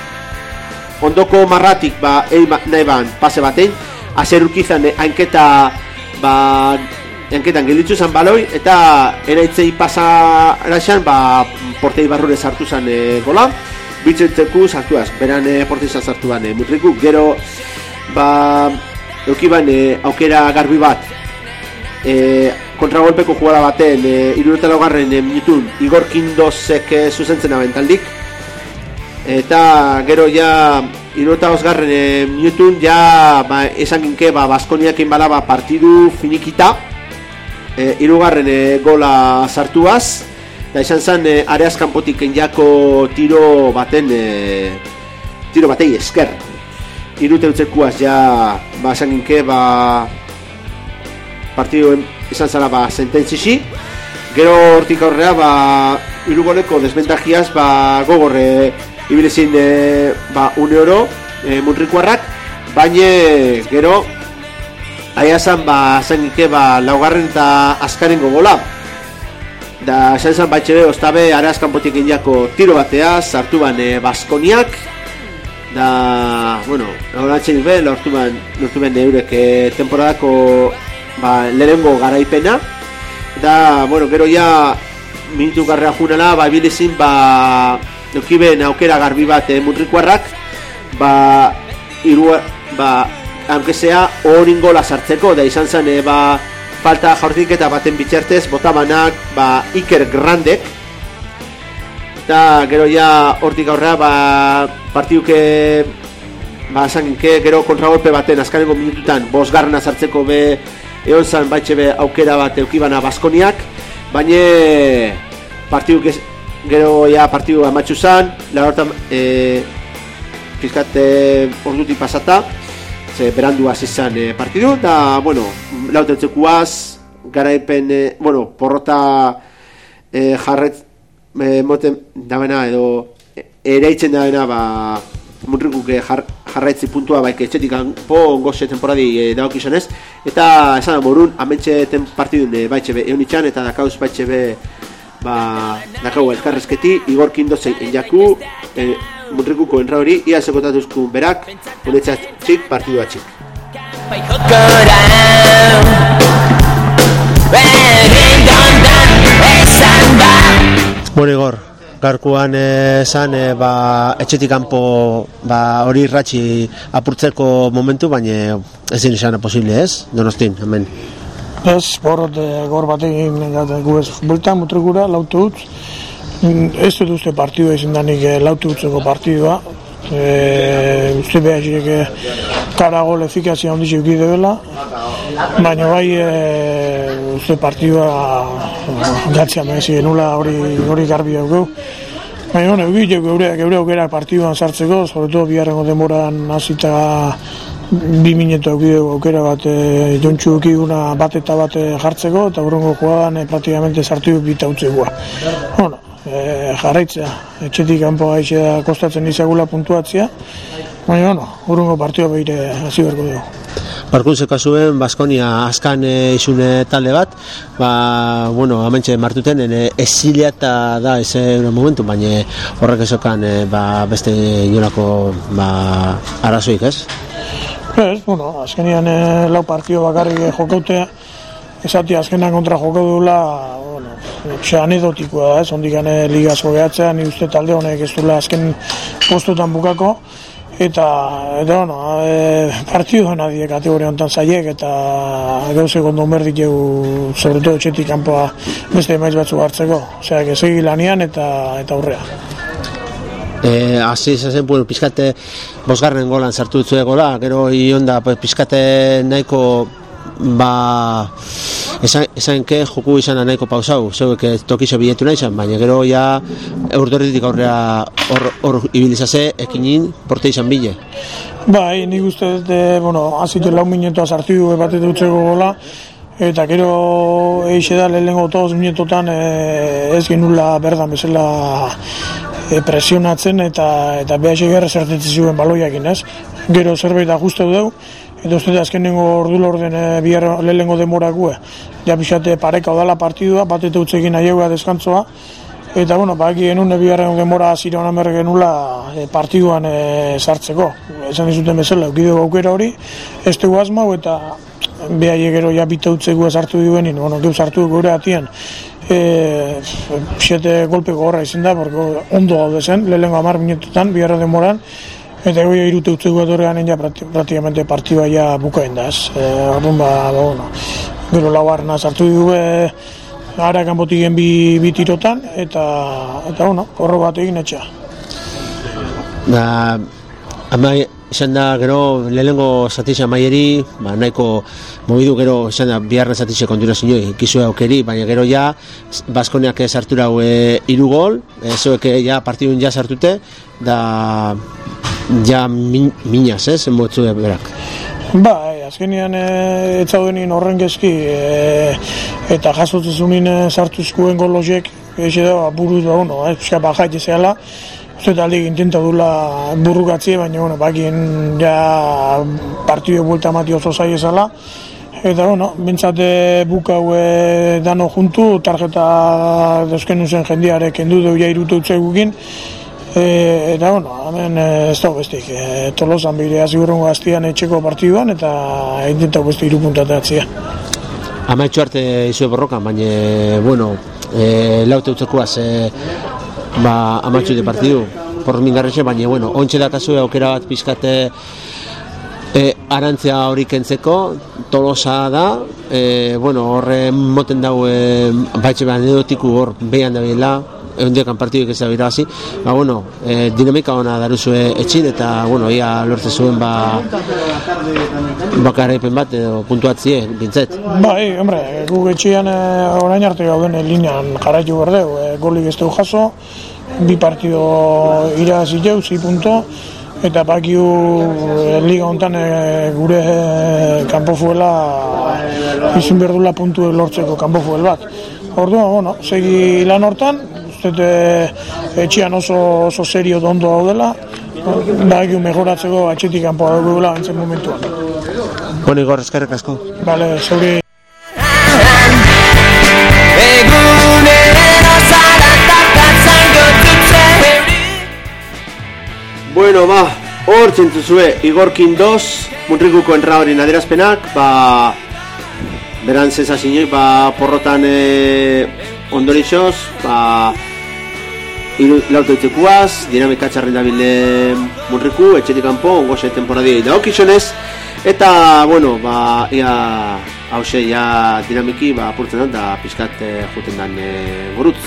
ondoko marratik, ba, egin ba, nahi ban, pase batein, Asier Urkizan e, hainketa, ba, hanketan gelditzu zen baloi, eta eraitzei pasa eraxan, ba, portei barrure sartu zen e, gola, bitxe utzeku sartuaz, beran e, portei sartu ban e, Mutriku, gero, ba, eukiban e, aukera garbi bat, e, kontragolpeko jugada baten e, irureta laugarren e, minutun Igor Kindozek e, zuzentzen abentaldik, eta gero ja irureta osgarren e, minutun ja ba, esan ginke ba, Baskoniak inbalaba partidu finikita, e, irugarren e, gola sartuaz, eta esan zen e, areaz kanpotik enjako tiro baten e, tiro batei esker irute utzekuaz ja ba, esan ginke ba, partidu izan zara ba, sententzisi, gero hortik aurrea ba, irugoleko desventajiaz ba, gogorre ibilezin e, ba, une oro e, Munrikuarrak, baina gero aiazan ba, esan ginke ba, laugarren eta azkarengo gola, da esan zan batxe be, oztabe areaz kanpotik indiako tiro batea sartu ban e, Baskoniak, da, bueno, horatxenik be, lortu ben, lortu ben eurek e, temporadako ba, lehenengo garaipena, da, bueno, gero ja minutu garrea junela, ba, ebilezin, ba, eukiben aukera garbi bat e, Munrikuarrak, ba, irua, ba, aunkezea horin gola sartzeko, da izan zen, e, ba, falta jaurtik eta baten bitxertez, botabanak, ba, Iker Grandek, eta gero ja hortik aurrea ba, partiduke ba, zanke, gero kontragolpe baten azkanengo minututan bosgarrena sartzeko be egon zan baitxe be aukera bat eukibana Baskoniak, baina partidu gero ja partidu amatxu zan, lagartan e, pizkat e, ordutik pasata, ze berandu hasi zan e, partidu, eta, bueno, lautentzekuaz, garaipen, e, bueno, porrota e, jarret e, moten dabena edo ereitzen dabena, ba, Munrikuk jar, jarraitzi puntua baik etxetik po ongoze temporadi e, daok izanez, eta esan da morun, amentxe ten partidun e, baitxe be eunitxan, eta dakauz baitxe be ba, dakau elkarrezketi, Igor Kindozei enjaku, e, Munrikuko enra hori, ia sekotatuzkun berak, unetzat txik, partidua txik. Bueno, Igor, gaurkoan esan e, ba, etxetik kanpo ba, hori irratxi apurtzeko momentu, baina ezin izan posible ez, Donostin, hemen. Ez, borrot gor batekin gu ez bultan mutrikura, lautu utz. Ez dut uste partidua izan danik lautu utzeko partidua. E, uste behar jirek karagol efikazia ondizio gidebela, baina bai e, uste partidua gatzia mezi genula hori, hori garbi daukeu. Baina hone, geure, geure aukera partiduan sartzeko, sobre todo biharrengo demoran hasita bi minutu eukideu aukera bat e, jontxu eukiguna bat eta bat jartzeko, eta urrengo joadan e, praktikamente sartu bita utzegua. Bueno, e, jarraitzea, etxetik kanpo gaitxea kostatzen izagula puntuatzea, baina bueno, urrengo partidua behire hasi berko dugu. Barkuntzeko kasuen Baskonia askan e, izune talde bat, ba, bueno, amentxe martuten e, ezilea eta da eze momentu, baina horrek ezokan e, ba, beste inolako ba, arazoik, ez? Ez, bueno, azkenian e, lau partio bakarrik jokaute, esati azkenan kontra jokau dula, bueno, xe anedotikoa da, ez, ondikan e, ligazko gehatzea, ni uste talde honek ez dula azken postutan bukako, eta, eta bueno, e, partidu dena die kategoria honetan zaiek, eta gauzek ondo merdik egu, sobre todo etxetik kanpoa beste emaiz batzu hartzeko, osea, que segi lanian eta, eta aurrea. Eh, hasi zen, bueno, pizkate bosgarren golan sartu dutzu gola, gero ionda pizkate nahiko ba esan, esan ke joku izan nahiko pausau, zeuek tokizo biletu nahi izan, baina gero ja urdorritik aurrea hor, hor ibilizaze ekinin porte izan bile. Bai, nik uste dut, bueno, azitu lau minutua sartu du batet dutzeko gola, eta gero eixe da lehenengo todos minutotan e, ez genula berdan bezala e, presionatzen eta eta behasik gerra zertetzen zuen baloiakin, ez? Gero zerbait ajusteu dugu, eta uste da azkenengo ordu lorden e, bihar lehenengo demoraku, ja pixate pareka odala partidua, bat eta utzekin aiegua deskantzoa, eta bueno, baki genuen biharren demora zira honamer genula e, partiduan e, sartzeko. Esan dizuten bezala, eukideu aukera hori, ez dugu asmau eta behaiek gero ja bita utzeko sartu duenin, bueno, geu sartu gure atien. E, Piete golpe gorra izan da, porque ondo gaude zen, lehenengo hamar minututan, biharra demoran, eta goia irute utzeko etorrean ja praktikamente partidua ja bukaen da, ez. E, Orduan, ba, ba, bueno, gero lauarna sartu dugu, ara kanpotigen bi, bi tirotan, eta, eta bueno, horro bat egin etxea. Da, amai, izan da, gero, lehenengo zatitxe amaieri, ba, nahiko mobidu gero, izan da, biharren zatitxe kontinuazioi, ikizue aukeri, baina gero ja, Baskoniak sartura hau e, iru gol, e, zeuek ja partidun ja sartute, da, ja min, minaz, ez, enbotzu berak. Ba, e, azkenean e, ez zaudenin horren gezki, e, eta jasotzezunin e, sartuzkuen golozek, eze da, buru da, bueno, ez pixka bajait ezeala, uste talde intenta dula burrukatzie, baina, bueno, bakien ja partidu buelta mati oso zai ezala, eta, bueno, bintzate bukau e, dano juntu, tarjeta deusken usen jendiare kendu deu ja irutu utzegukin, e, eta, bueno, hemen e, ez dago bestik, e, Tolosan bire azigurrengo gaztian etxeko partiduan, eta intenta beste irupuntatzea. Amaitxu arte izue borrokan, baina, bueno, e, laute utzekoaz, e, ba, amatxu de partidu, por mingarretxe, baina, bueno, ontxe da kasue aukera bat pizkate e, arantzea hori kentzeko, Tolosa da, e, bueno, horre moten dau e, baitxe behan edotiku hor behan da bila, eundekan partiduk ez da birazi, ba, bueno, e, dinamika ona daruzue etxin, eta, bueno, ia lortze zuen, ba, bakaraipen bat, edo puntuatzie, bintzet. Bai, hombre, guk etxian e, orain arte gauden linean jarraitu berdeu, e, golik ez dugu jaso, bi partido irazi jau, zi punto, eta bakiu e, liga hontan e, gure e, kanpo fuela izin berdula puntu lortzeko kanpo fuel bat. Orduan, bueno, segi lan hortan, uste etxian oso, oso serio dondo daudela, bakiu mejoratzeko atxetik kanpo daudela entzen momentuan. Bueno, Igor, eskerrik asko. Vale, zeuri. Bueno, ba, hor txentzuzue Igor Kindoz, Munrikuko enraorin adierazpenak, ba, beran sensazinoi, ba, porrotan e, ondorixoz, ba, iru, lauto itzekuaz, dinamika txarrin dabile Munriku, etxetik kanpo, ongoxe temporadia daokizonez, eta, bueno, ba, ia, hause, ja, dinamiki, ba, apurtzen da, da pizkat e, juten dan e, gorutz.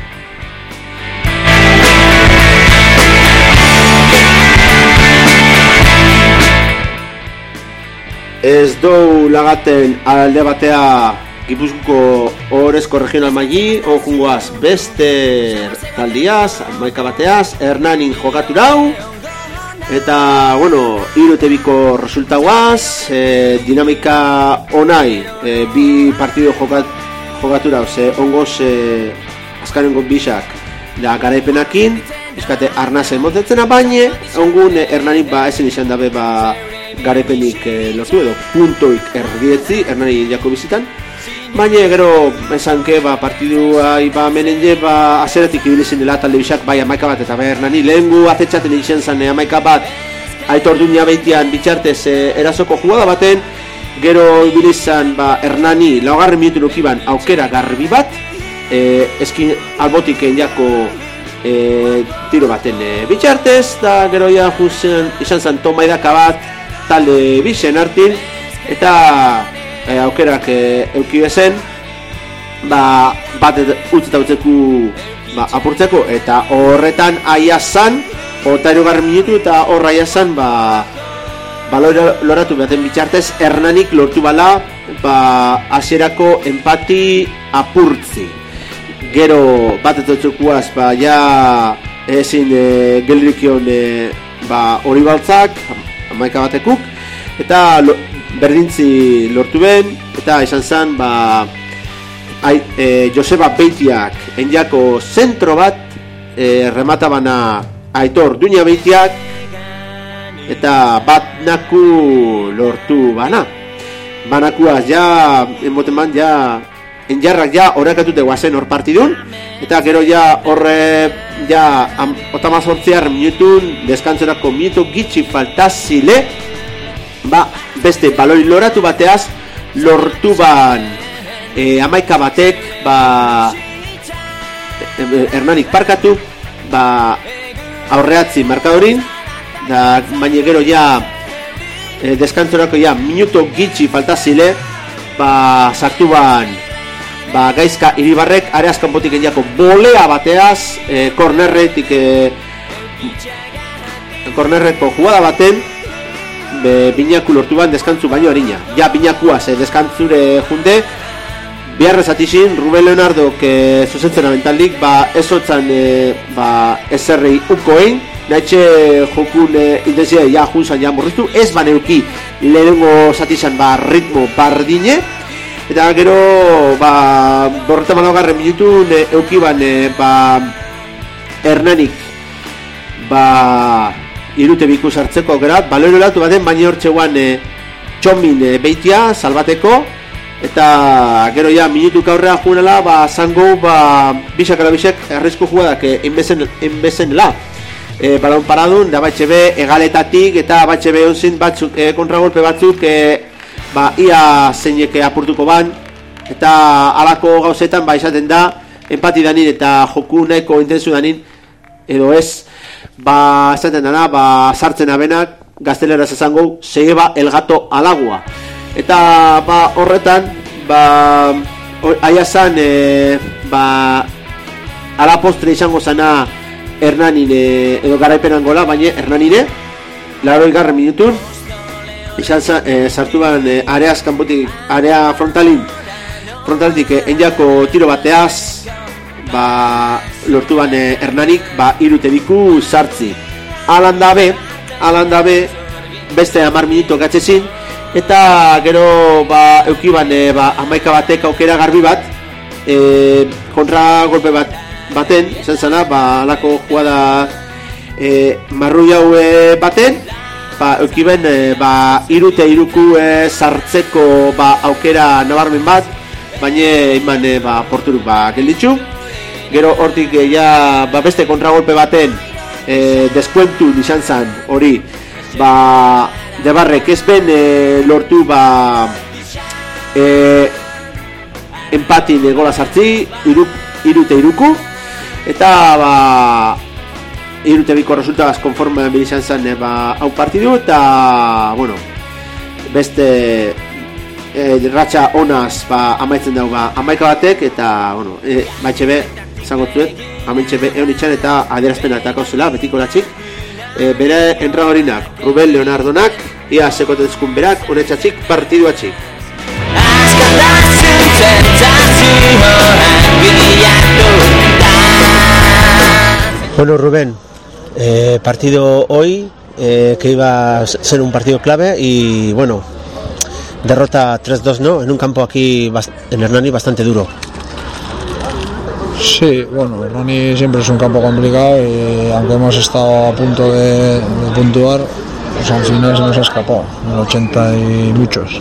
Ez dou lagaten alde batea Gipuzkoako Ohorezko regional maili, onjungoaz beste taldiaz, maika bateaz, Hernanin jokaturau, eta, bueno, irutebiko resultauaz, e, dinamika onai, e, bi partido jokat, jokaturau, ze ongoz e, azkarengo bisak da garaipenakin, eskate arnazen motetzena, baina ongun Hernanin ba esen izan dabe ba garaipenik e, lortu edo puntoik erdietzi Hernani jako bizitan, baina gero esanke ba partidua iba menenge ba azeratik ibilizin dela talde bisak bai amaika bat eta bai Hernani lehengu atetxaten izan zan amaika bat Aitor Duña beitian bitxartez e, erasoko jugada baten, gero ibilizan ba Hernani laugarren minutu nukiban aukera garbi bat, e, eskin albotik jako e, tiro baten e, bitxartez, da gero ja juzen izan zan tomaidaka bat talde bizen hartin, eta e, aukerak e, euki bezen, ba, bat utzeta utzeku ba, apurtzeko, eta horretan aia zan, eta erugarren minutu, eta horra aia zan, ba, ba loratu baten bitxartez, Hernanik lortu bala, ba, hasierako empati apurtzi. Gero bat etzekuaz, ba, ja ezin e, gelrikion e, ba, hori baltzak, amaika batekuk, eta lo, berdintzi lortu ben, eta izan zen, ba, ai, e, Joseba Beitiak enjako zentro bat, e, rematabana Aitor Duña Beitiak, eta bat naku lortu bana. Banakuaz, ja, enboteman, ja, enjarrak ja horrekatute guazen hor partidun, eta gero ja horre, ja, otamazortziar minutun, deskantzorako minutu gitxi faltazile, ba, beste balori loratu bateaz, lortu ban e, amaika batek, ba, Hernanik parkatu, ba, aurreatzi markadorin, da, baina gero ja, e, deskantzorako ja, minutu gitxi faltazile, ba, sartu ban, ba, Gaizka Iribarrek areaz kanpotik enjako bolea bateaz, e, kornerretik e, kornerreko jugada baten, be, binaku lortu ban deskantzu baino harina. Ja, binakuaz e, deskantzure junde, biharrez atixin, Ruben Leonardo que zuzentzen abentaldik, ba, ezotzan e, ba, ezerrei ukoein, nahitxe jokun e, intenzia ja junzan ja morriztu, ez baneuki lehenengo zatizan ba, ritmo bardine, eta gero, ba, borreta malagarren minutun e, eukiban, e, ba, Hernanik, ba, irute biku sartzeko aukera, balore latu baten, baina hor txeguan e, txomin e, beitia, salbateko, eta gero ja, minutuk aurrea jugunela, ba, zango, ba, bisak alabisek, errezko jugadak, e, enbezenela. E, balon paradun, da batxe be, egaletatik, eta batxe be onzin batzuk, e, kontragolpe batzuk, e, ba, ia zeineke apurtuko ban, eta alako gauzetan ba izaten da empati danin eta joku nahiko intensu danin, edo ez, ba esaten dana, ba sartzen abenak gazteleraz esango, se lleva el gato al agua, eta ba horretan ba aia zan e, ba ala postre izango zana Hernanine edo garaipenan gola, baina Hernanine laroi garren minutun izan za, e, sartu ban e, areaz kanpotik, area frontalin frontalitik e, enjako tiro bateaz ba, lortu ban e, Hernanik ba, irute biku sartzi alan dabe, alan dabe beste hamar minuto gatzezin eta gero ba, eukiban e, ba, amaika batek aukera garbi bat e, kontra golpe bat baten, izan zana, ba, alako jugada e, marrui hau e, baten ba, eukiben e, ba, irute iruku e, sartzeko ba, aukera nabarmen bat baina iman e, ba, porturuk ba, gelditzu gero hortik e, ja, ba, beste kontragolpe baten e, deskuentu izan zan hori ba, debarrek ez ben e, lortu ba, e, empatin e, gola sartzi iruk, irute iruku eta ba, irute biko resultagaz konformean izan zen e, ba, hau partidu eta bueno, beste e, ratxa onaz ba, amaitzen dago ba, amaika batek eta bueno, e, baitxe be zango zuet, amaitxe be egon itxan eta adierazpena eta kauzela betiko latxik e, bere enra horinak Ruben Leonardonak ia sekotezkun berak honetxatxik partidu atxik. Bueno, Rubén, eh, partido hoy eh, que iba a ser un partido clave y bueno, derrota tres dos, ¿no? En un campo aquí en Hernani bastante duro. Sí, bueno, Hernani siempre es un campo complicado y aunque hemos estado a punto de, de puntuar, pues al final se nos ha escapado, en ochenta y muchos.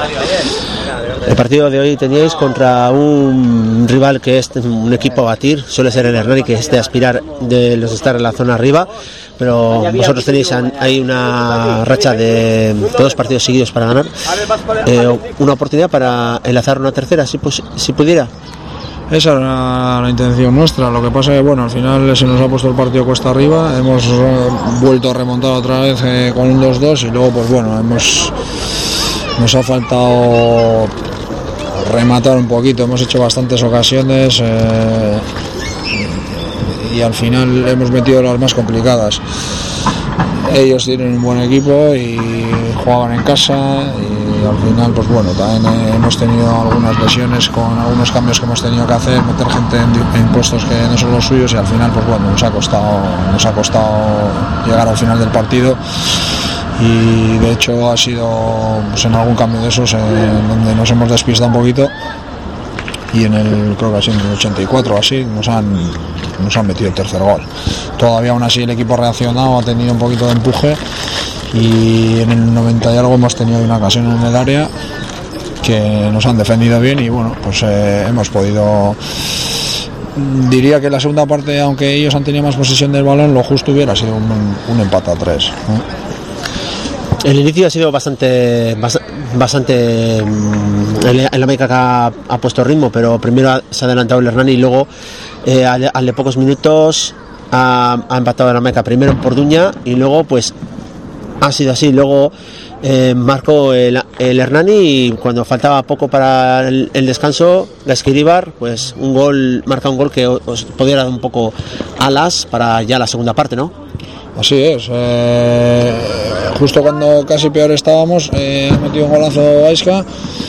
El partido de hoy teníais contra un rival que es un equipo a batir, suele ser el Hernani, que es de aspirar de los de estar en la zona arriba, pero vosotros tenéis ahí una racha de dos partidos seguidos para ganar, eh, una oportunidad para enlazar una tercera, si, pues, si pudiera. Esa era la intención nuestra, lo que pasa es que bueno, al final se nos ha puesto el partido cuesta arriba, hemos vuelto a remontar otra vez eh, con un dos dos y luego pues bueno, hemos nos ha faltado rematar un poquito, hemos hecho bastantes ocasiones eh, y al final hemos metido las más complicadas. Ellos tienen un buen equipo y jugaban en casa y al final pues bueno, también hemos tenido algunas lesiones con algunos cambios que hemos tenido que hacer, meter gente en, en puestos que no son los suyos y al final pues bueno, nos ha costado, nos ha costado llegar al final del partido. Y de hecho ha sido pues, en algún cambio de esos en donde nos hemos despistado un poquito y en el, creo que ha sido en el ochenta y cuatro o así, nos han, nos han metido el tercer gol. Todavía aún así el equipo ha reaccionado, ha tenido un poquito de empuje y en el noventa y algo hemos tenido una ocasión en el área que nos han defendido bien y bueno, pues eh, hemos podido... Diría que la segunda parte, aunque ellos han tenido más posesión del balón, lo justo hubiera sido un, un empate a tres, ¿no? El inicio ha sido bastante bastante en la meca que ha, ha puesto ritmo, pero primero se ha adelantado el Hernani y luego eh, al, al de pocos minutos ha, ha empatado el Meca primero por Duña y luego pues ha sido así, luego eh, marcó el, el Hernani y cuando faltaba poco para el, el descanso Gaizkiribar pues un gol, marca un gol que os podía dar un poco alas para ya la segunda parte, ¿no? Así es, eh, justo cuando casi peor estábamos, eh, ha metido un golazo Aisca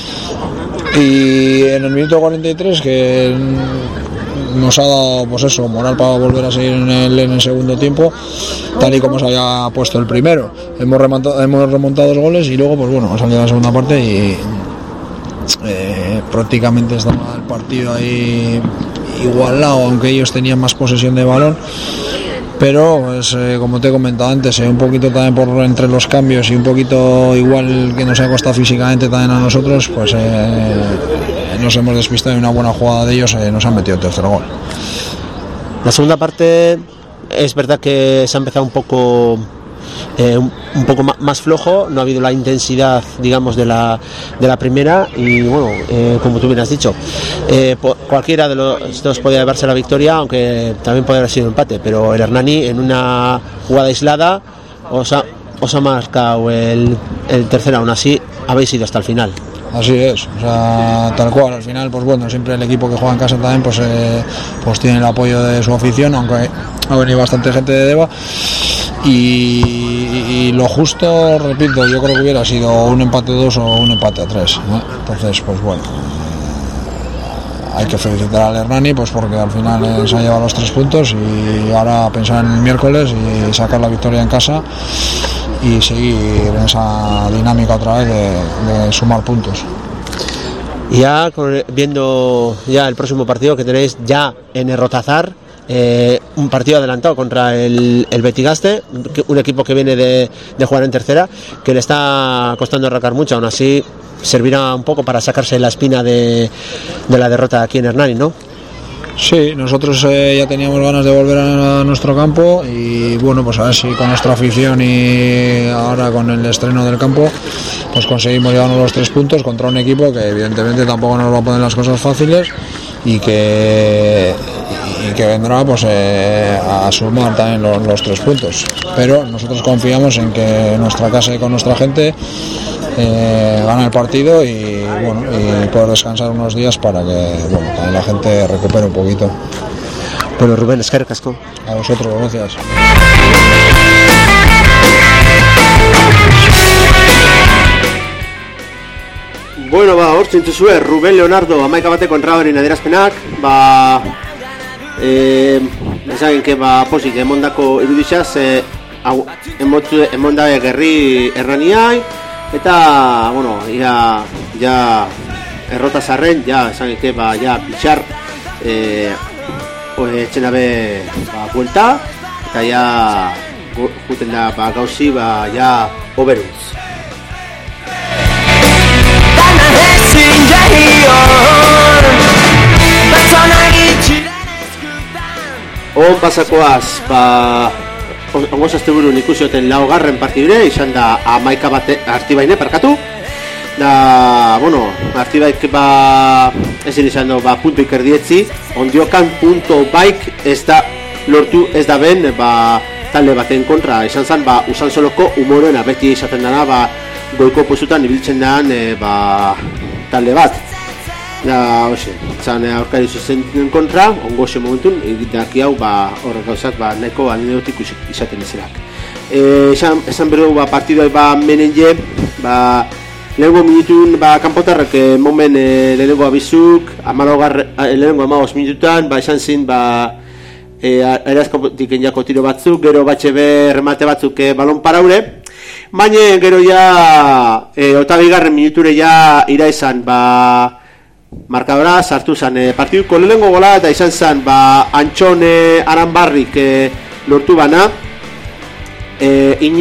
y en el minuto cuarenta y tres que nos ha dado pues eso, moral para volver a seguir en el, en el segundo tiempo, tal y como se había puesto el primero. Hemos remontado, hemos remontado dos goles y luego pues bueno, ha salido la segunda parte y eh, prácticamente estaba el partido ahí igualado, aunque ellos tenían más posesión de balón. Pero pues, eh, como te he comentado antes, eh, un poquito también por entre los cambios y un poquito igual que nos ha costado físicamente también a nosotros, pues eh, nos hemos despistado y una buena jugada de ellos eh, nos han metido el tercer gol. La segunda parte es verdad que se ha empezado un poco eh, un, un poco más flojo, no ha habido la intensidad, digamos, de la de la primera y bueno, eh, como tú bien has dicho, eh, cualquiera de los dos podía llevarse la victoria, aunque también podría haber sido empate, pero el Hernani en una jugada aislada os ha, os ha marcado el, el tercero, aún así habéis ido hasta el final. así es, o sea, tal cual. Al final, pues bueno, siempre el equipo que juega en casa también pues, eh, pues tiene el apoyo de su afición, aunque ha venido bastante gente de Deva. Y, y lo justo, repito, yo creo que hubiera sido un empate dos o un empate a tres, ¿no? Entonces, pues bueno, hay que felicitar al Hernani pues porque al final eh, se ha llevado los tres puntos y ahora pensar en el miércoles y sacar la victoria en casa y seguir en esa dinámica otra vez de, de sumar puntos. Y ya con, viendo ya el próximo partido que tenéis ya en Errotazar, eh, un partido adelantado contra el, el Betigaste, un equipo que viene de, de jugar en tercera, que le está costando arrancar mucho, aún así servirá un poco para sacarse la espina de, de la derrota aquí en Hernani, ¿no? Sí, nosotros eh, ya teníamos ganas de volver a, a nuestro campo y bueno, pues a ver si con nuestra afición y ahora con el estreno del campo pues conseguimos llevarnos los tres puntos contra un equipo que evidentemente tampoco nos va a poner las cosas fáciles y que, y que vendrá pues eh, a sumar también los, los tres puntos, pero nosotros confiamos en que nuestra casa y con nuestra gente eh, gana el partido y bueno, y poder descansar unos días para que bueno, también la gente recupere un poquito. Bueno, Rubén, eskerrik asko. A vosotros, gracias. Bueno, ba, hor zintzuzue, Ruben Leonardo amaika bateko entrabarin adierazpenak, ba, eh, esagen que ba, posik emondako irudixaz, eh, hau, emondabe gerri Hernaniai, eta, bueno, ia, ja, Errotazarren, ja, esagen que ba, ja, pitxar, eh, etxenabe, ba, buelta, eta ja, juten da, ba, gauzi, ba, ja, oberuntz. On pasakoaz, ba, ongoz azte burun ikusioten laugarren partidure, izan da amaika bate Artibaine parkatu. Da, bueno, Artibaik ba, ezin izan da, ba, puntu ikerdietzi, ondiokan punto baik ez da lortu ez da ben, ba, talde baten kontra, izan zen, ba, usan soloko humorena, beti izaten dana, ba, goiko pozutan ibiltzen daan, e, ba, talde bat. Da, hoxe, zan aurkari zuzen kontra, ongoxe momentun, egitaki hau, ba, horrek gauzak, ba, nahiko aneotik izaten izanak. E, esan, esan berdu, ba, partidoi, ba, menenje, ba, lehenengo minutun, ba, kanpotarrak, e, momen, e, lehenengo abizuk, amalogar, lehenengo amagos minututan, ba, esan zin, ba, e, erazkotik enjako tiro batzuk, gero batxe ber, remate batzuk, e, balon paraure, baina, gero ja, e, otabigarren minuture ja, ira izan, ba, markadora sartu zen e, partiduko lehenengo gola eta izan zen ba, Antxone Aranbarrik e, lortu bana e, in,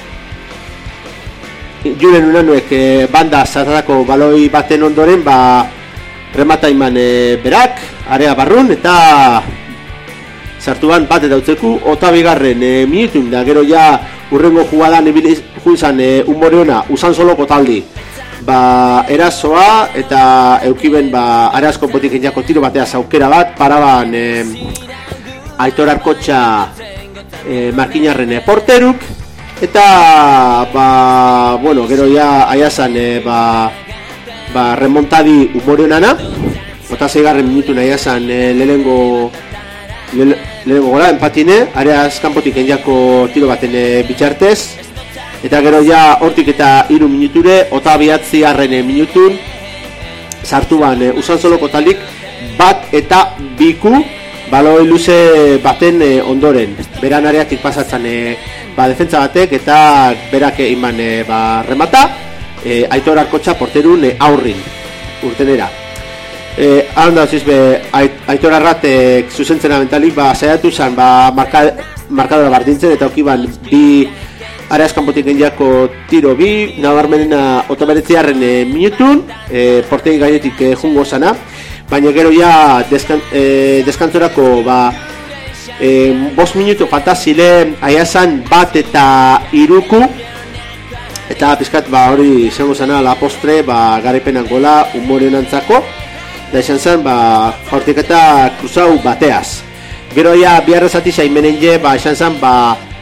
juren unanuek e, banda zartako baloi baten ondoren ba, remata iman e, berak, area barrun eta sartu ban bat eta utzeku otabigarren e, minutun da gero ja urrengo jugadan ebiliz juizan e, unmoreona usan soloko taldi ba, erasoa eta eukiben ba, arazko botiken jako tiro bateaz aukera bat paraban e, Aitor Arkotxa e, Markinarren e, porteruk eta ba, bueno, gero ja aiazan e, ba, ba, remontadi humorionana eta zeigarren minutun aiazan e, lehenengo le, lehenengo gola empatine areaz kanpotiken jako tiro baten e, bitxartez eta gero ja hortik eta hiru minuture otabiatzi arren minutun sartu ban e, usan soloko talik bat eta biku baloi luze baten e, ondoren beran areatik pasatzen e, ba, defentsa batek eta berak iman e, ba, remata e, Aitor Arkotxa porterun e, aurrin urtenera e, handa zizbe Aitor Arratek zuzentzena mentalik ba, saiatu zen ba, marka, markadora bardintzen eta okiban bi areaz kanpotik enjako tiro bi, nabarmenena otoberetziarren e, minutun, e, portegi gainetik e, jungo zana, baina gero ja deskan, e, deskantzorako ba, e, bost minutu fatazile aiazan bat eta iruku, eta pizkat ba, hori izango zana la postre ba, garepenan gola humoren antzako, da izan zen ba, hortik eta kruzau bateaz. Gero ja biharra zati zaimenen je, ba, izan zen ba,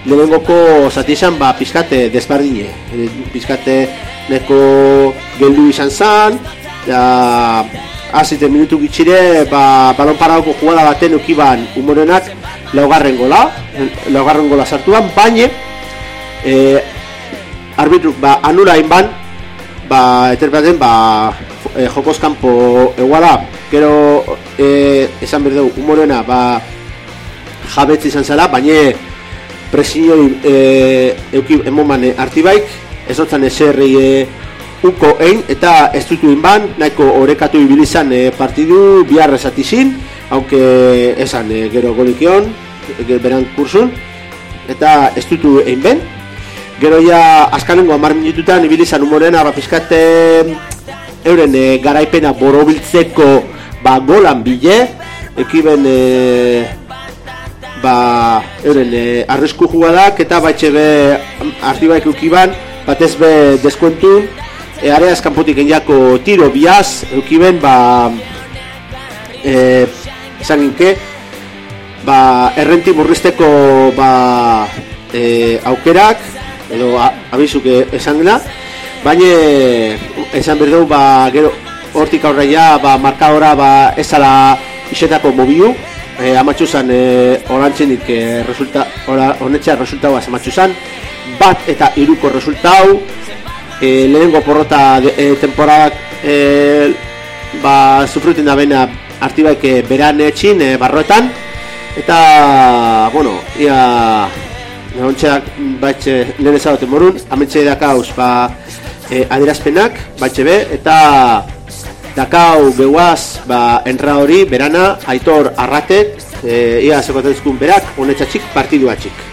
lehenengoko zati izan, ba, pizkate desbardine. Pizkate neko geldu izan zan, da, azite minutu gitxire, ba, balon paragoko jugada baten ukiban Umorenak laugarren gola, laugarren gola sartuan, baina, e, arbitruk, ba, anula inban, ba, eterbaten, ba, e, jokoz kanpo eguala, gero, e, esan berdeu, Umorena, ba, jabetzi izan zela, baina presioi e, euki emoman Artibaik, ez otzan eserri e, uko ein, eta ez dutu inban, nahiko orekatu ibilizan e, partidu biharra esatizin, aunque esan e, gero golikion, e, beran kursun, eta ez dutu ein ben. Gero ja azkanengo hamar minututan ibilizan Umorena, ba, pizkate euren e, garaipena borobiltzeko ba, golan bile, ekiben e, ba, euren e, arrisku jugadak, eta baitxe be Artibaik ukiban, batez be deskuentu, e, areaz kanpotik enjako tiro biaz, eukiben, ba, e, esan ginke, ba, errenti murrizteko ba, e, aukerak, edo abizuke esan dela, baina esan berdeu, ba, gero hortik aurreia, ba, markadora, ba, ezala isetako mobiu, e, amatxuzan e, orantzenik e, resulta, ora, honetxea resultaua amatxuzan, bat eta iruko resultau, e, lehenengo porrota de, e, temporadak e, ba, sufruten da bena Artibaik e, beran etxin e, barroetan, eta, bueno, ia neontxeak baitxe lehen ezagoten morun, amentxe dakauz ba, e, adierazpenak, baitxe be, eta dakau behuaz ba, enra hori, berana, Aitor Arratek, e, ia zekotezkun berak, honetxatxik partiduatxik.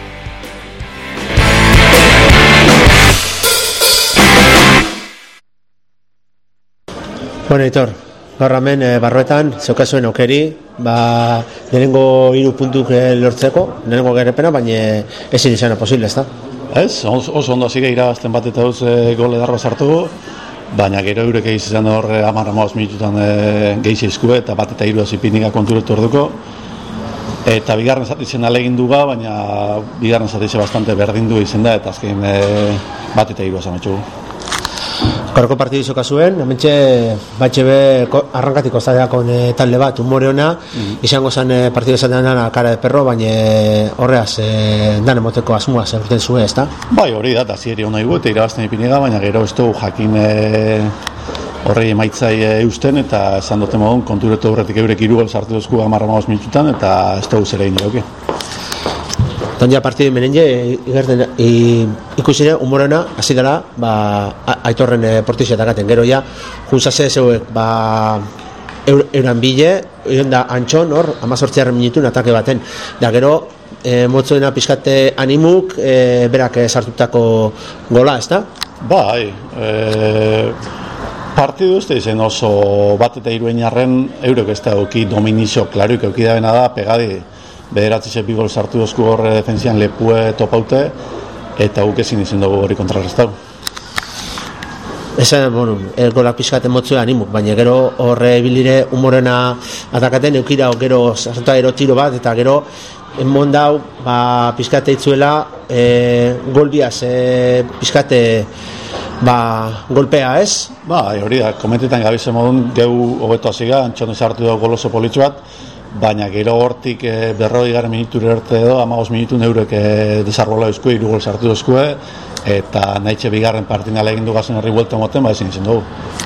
Bueno, Aitor, gaur hemen e, barroetan, zeukazuen aukeri, ba, lehenengo hiru puntuk e, lortzeko, lehenengo gerepena, baina ezin izana posible, ez da? Ez, oso, oso ondo zire irabazten bat eta duz e, gole darro sartu, baina gero eurek egiz izan hor e, amar amaoz minututan e, gehize izkue, eta bat eta hiru azipinika konturetu orduko, eta bigarren zatizen alegin duga, baina bigarren zatizen bastante berdindu izan da, eta azken e, bat eta hiru azametxugu. Gaurko partidu izoka zuen, hementxe batxe be arrankatiko zadeakon e, talde bat, Umore ona, mm-hmm. izango zen e, partidu esaten dena cara de perro, baina horreaz e, dan emoteko asmoa zerten zuen, ez da? Bai, hori da, eta zieri hona igu, eta irabazten ipiniga, baina gero ez du jakin e, horrei emaitzai e, eusten, eta esan dute modun, konturetu horretik eurek irugol sartu duzku amarra maoz minututan, eta ez du zera inoki. Tan ja partidu menenge igerten ikusire Umorena hasi dela ba Aitorren e, portizia takaten gero ja junzase zeuek ba eur, euran bile da Antxon hor hamazortzigarren minutun atake baten da gero e, motzoena pizkate animuk e, berak e, sartutako gola, ezta? Bai, e, partidu uste izen oso bat eta hiru einarren eurek ez da euki dominizio klaruik euki da bena da pegadi bederatzi ze bigol sartu dozku horre defensian lepue topaute eta guk ezin izin dugu hori kontrarrestau. Esan, bueno, golak pixkaten motzua animuk, baina gero horre bilire Umorena atakaten eukira gero sartuta ero tiro bat eta gero enmon dau ba, pixkate itzuela e, golbiaz e, pixkate ba, golpea ez? Ba, hori da, komentetan gabize modun geu hobeto hasiga, Antxon sartu dugu goloso politxu bat, baina gero hortik e, berroi garen minutur erte edo, amagos minutun eurek e, desarbola euskue, iru gol sartu euskue, eta nahitxe bigarren partinala egin dugazen horri buelta moten, ba ezin izin dugu.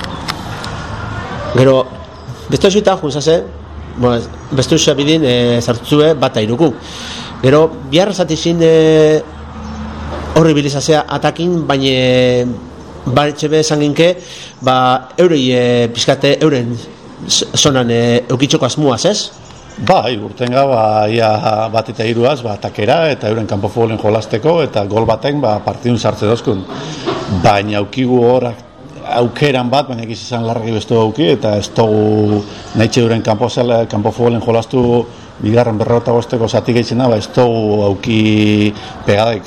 Gero, bestu esuita, junzase, bueno, bestu esuita bidin e, zartutzue bat airuku. Gero, biharra zatizin e, horri bilizazea atakin, baina baitxebe esan ginke, ba, eurei e, pizkate, euren zonan e, eukitxoko asmuaz, ez? Bai, urtenga ba, ia bat eta hiruaz ba, takera eta euren kanpo futbolen jolasteko eta gol baten ba, partidun sartze dozkun. Baina aukigu hor aukeran bat, baina egiz izan larregi bestu auki eta ez dugu nahitxe euren kanpo, kanpo futbolen jolastu bigarren berrota bosteko zati gehitzen da, ba, ez dugu auki pegadaik.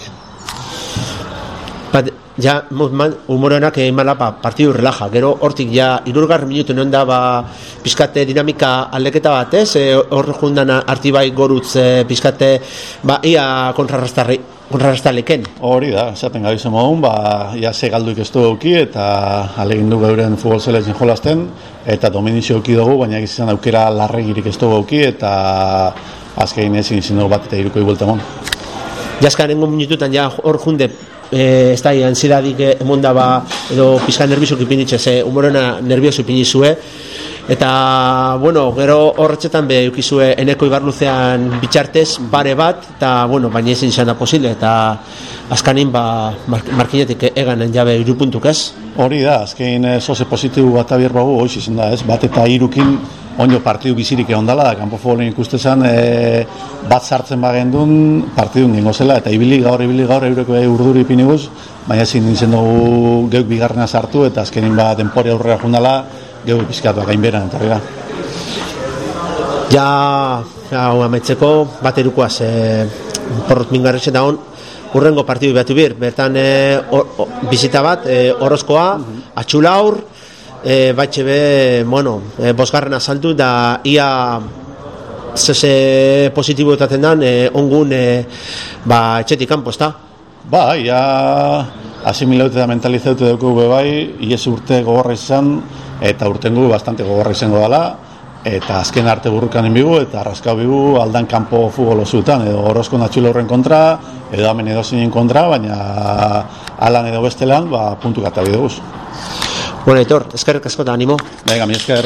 Bat, ja, Umorenak egin mala ba, partidu relaja, gero hortik ja irurgarren minutu non da ba, pizkate dinamika aldeketa bat, ez? E, hor jundan Artibai gorutz e, pizkate ba, ia kontrarrastarri kontrarrestaleken. Hori da, esaten gabizu modun, ba, ja ze galduik ez du auki eta alegin du geuren futbol zelezin jolasten eta dominizio auki dugu, baina egizan aukera larregirik ez du auki eta azkein ezin izin dugu bat eta iruko iguelta mon. Jaskarengo minututan ja hor junde eh, ez da ansidadik emonda ba edo pizka nervioso ipinitxe ze humorena nervioso ipinizue eta bueno, gero horretxetan be eukizue eneko ibarluzean bitxartez pare bat eta bueno, baina ezin izan da posible eta azkanin ba markinetik eganen jabe hiru puntuk ez? Hori da, azkein zoze positibo bat abier bagu hoiz izan da ez, bat eta hirukin oino partidu bizirik egon dela, da kanpo futbolen ikustezan e, bat sartzen bagendun partidun gingo zela, eta ibili gaur, ibili gaur eureko urduri ipiniguz, baina ezin nintzen dugu geuk bigarrena sartu, eta azkenin ba denpori aurrera jundala, geuk pizkatuak gainberan, eta horrela. Ja, ja amaitzeko bat erukoaz, e, porrot mingarretxe da hon, urrengo partidu behatu bir, bertan e, or, or, bizita bat, e, orozkoa, atxulaur, E, batxe be, bueno, e, bosgarren azaldu da ia zese positibo etaten dan e, ongun e, ba, etxetik kanpo, ez da? Ba, ia asimilautu da mentalizautu dugu bebai, ies urte gogorra izan eta urtengu bastante gogorra izango dela eta azken arte burrukan inbigu eta arraskau bigu aldan kanpo futbolo zutan edo orozko natxula horren kontra edo amen edo zinen kontra, baina alan edo bestelan ba, puntu kata bideguz. Bueno, Aitor, eskerrik asko eta animo. Venga, mi esker.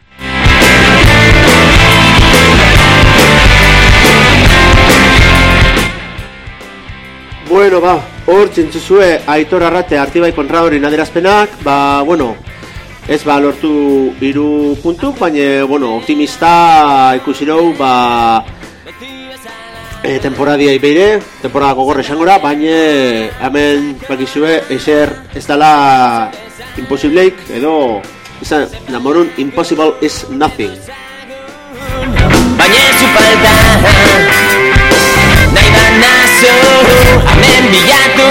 Bueno, ba, hor txentzuzue Aitor Arrate Artibai Konradorin adierazpenak, ba, bueno, ez ba lortu hiru puntuk, baina, bueno, optimista ikusirou, ba, e, temporadia ibeire, temporada gogorre esangora, baina hemen bakizue ezer ez dela imposibleik, edo izan, namorun, impossible is nothing. Baina zu falta nahi banazo amen bilatu.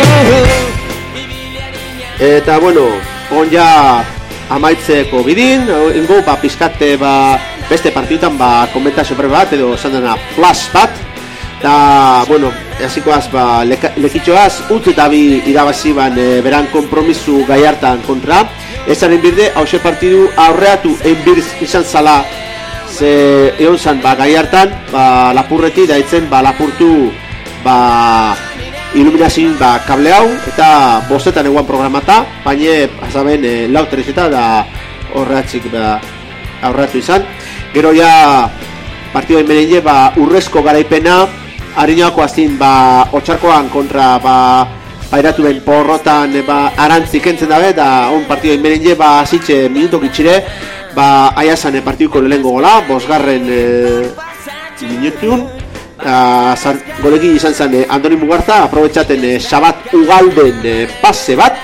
Eta bueno, on ja amaitzeko bidin, ingo ba pizkate ba beste partidutan ba komentazio breve bat edo esan dena flash bat. Eta, bueno, hasikoaz ba lekitxoaz utzi eta bi irabazi ban e, beran konpromisu Gaiartan kontra. Ezaren birde, hause partidu aurreatu einbirz izan zala ze egon zan ba Gaiartan, ba lapurreti daitzen ba lapurtu ba iluminazioin ba kable hau eta bostetan eguan programata, baina azaben e, lau terezeta da horreatzik ba aurreatu izan. Gero ja partidu enmenenge ba urrezko garaipena Ariñako azin ba otxarkoan kontra ba pairatu ben porrotan ba arantzik entzen dabe da on partidu enmenenge ba hasitxe minutok itxire ba aiazan partiduko lehengo gola, bosgarren e, minutun uh, golegi izan zen eh, Andoni Mugarza, aprobetxaten eh, Sabat Ugalden eh, pase bat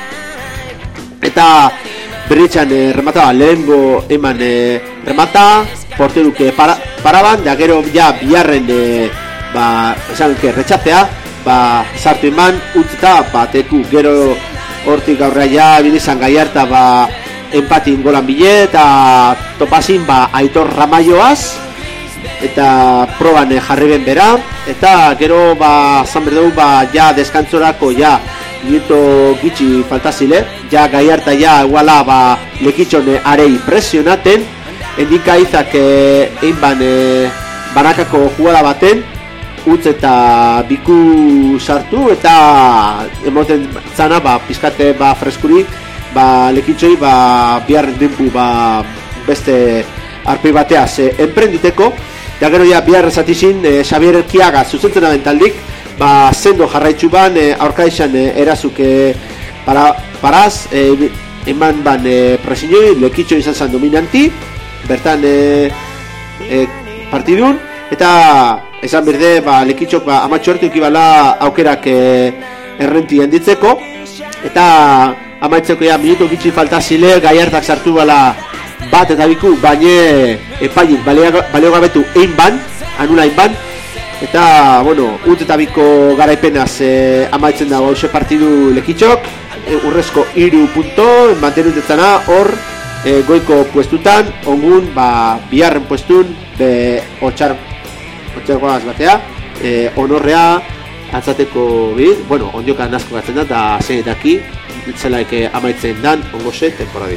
eta berritxan eh, remata lehengo eman eh, remata porteruke para, paraban da gero ja biharren eh, ba, esan que retxatzea ba, sartu eman utzita bateku gero hortik aurrea ja binizan Gaiarta ba empatin golan bile eta topazin ba Aitor Ramaioaz eta proban jarri ben bera eta gero ba zan berdeu ba ja deskantzorako ja minuto gitxi faltazile ja Gaiarta ja iguala ba lekitxone arei presionaten endika izak egin ban e, banakako jugada baten utz eta biku sartu eta emoten zana ba pizkate ba freskuri ba lekitxoi ba biharren denpu ba beste arpei bateaz e, enprenditeko eta gero ja bihar ezatizin e, Xabier Elkiaga zuzentzen abentaldik ba zendo jarraitzu ban e, aurka izan e, erazuk e, para, paraz e, eman ban e, presiñoi lekitxoi izan zan dominanti bertan e, e, partidun eta esan berde ba lekitxok ba amatxo hartu ikibala aukerak e, errenti handitzeko eta amaitzeko ja minuto gitxi falta zile Gaiartak sartu bala bat eta biku baina epainik baleo gabetu egin ban anula egin ban eta bueno ut eta biko garaipenaz e, amaitzen dago hause partidu lekitxok e, urrezko hiru punto mantenutetzana hor e, goiko puestutan ongun ba biharren puestun be otxar otxargoaz batea e, honorrea Atzateko bit, bueno, ondiokan asko gatzen da, eta zenetaki, zelaik amaitzen dan, ongo ze, temporadi.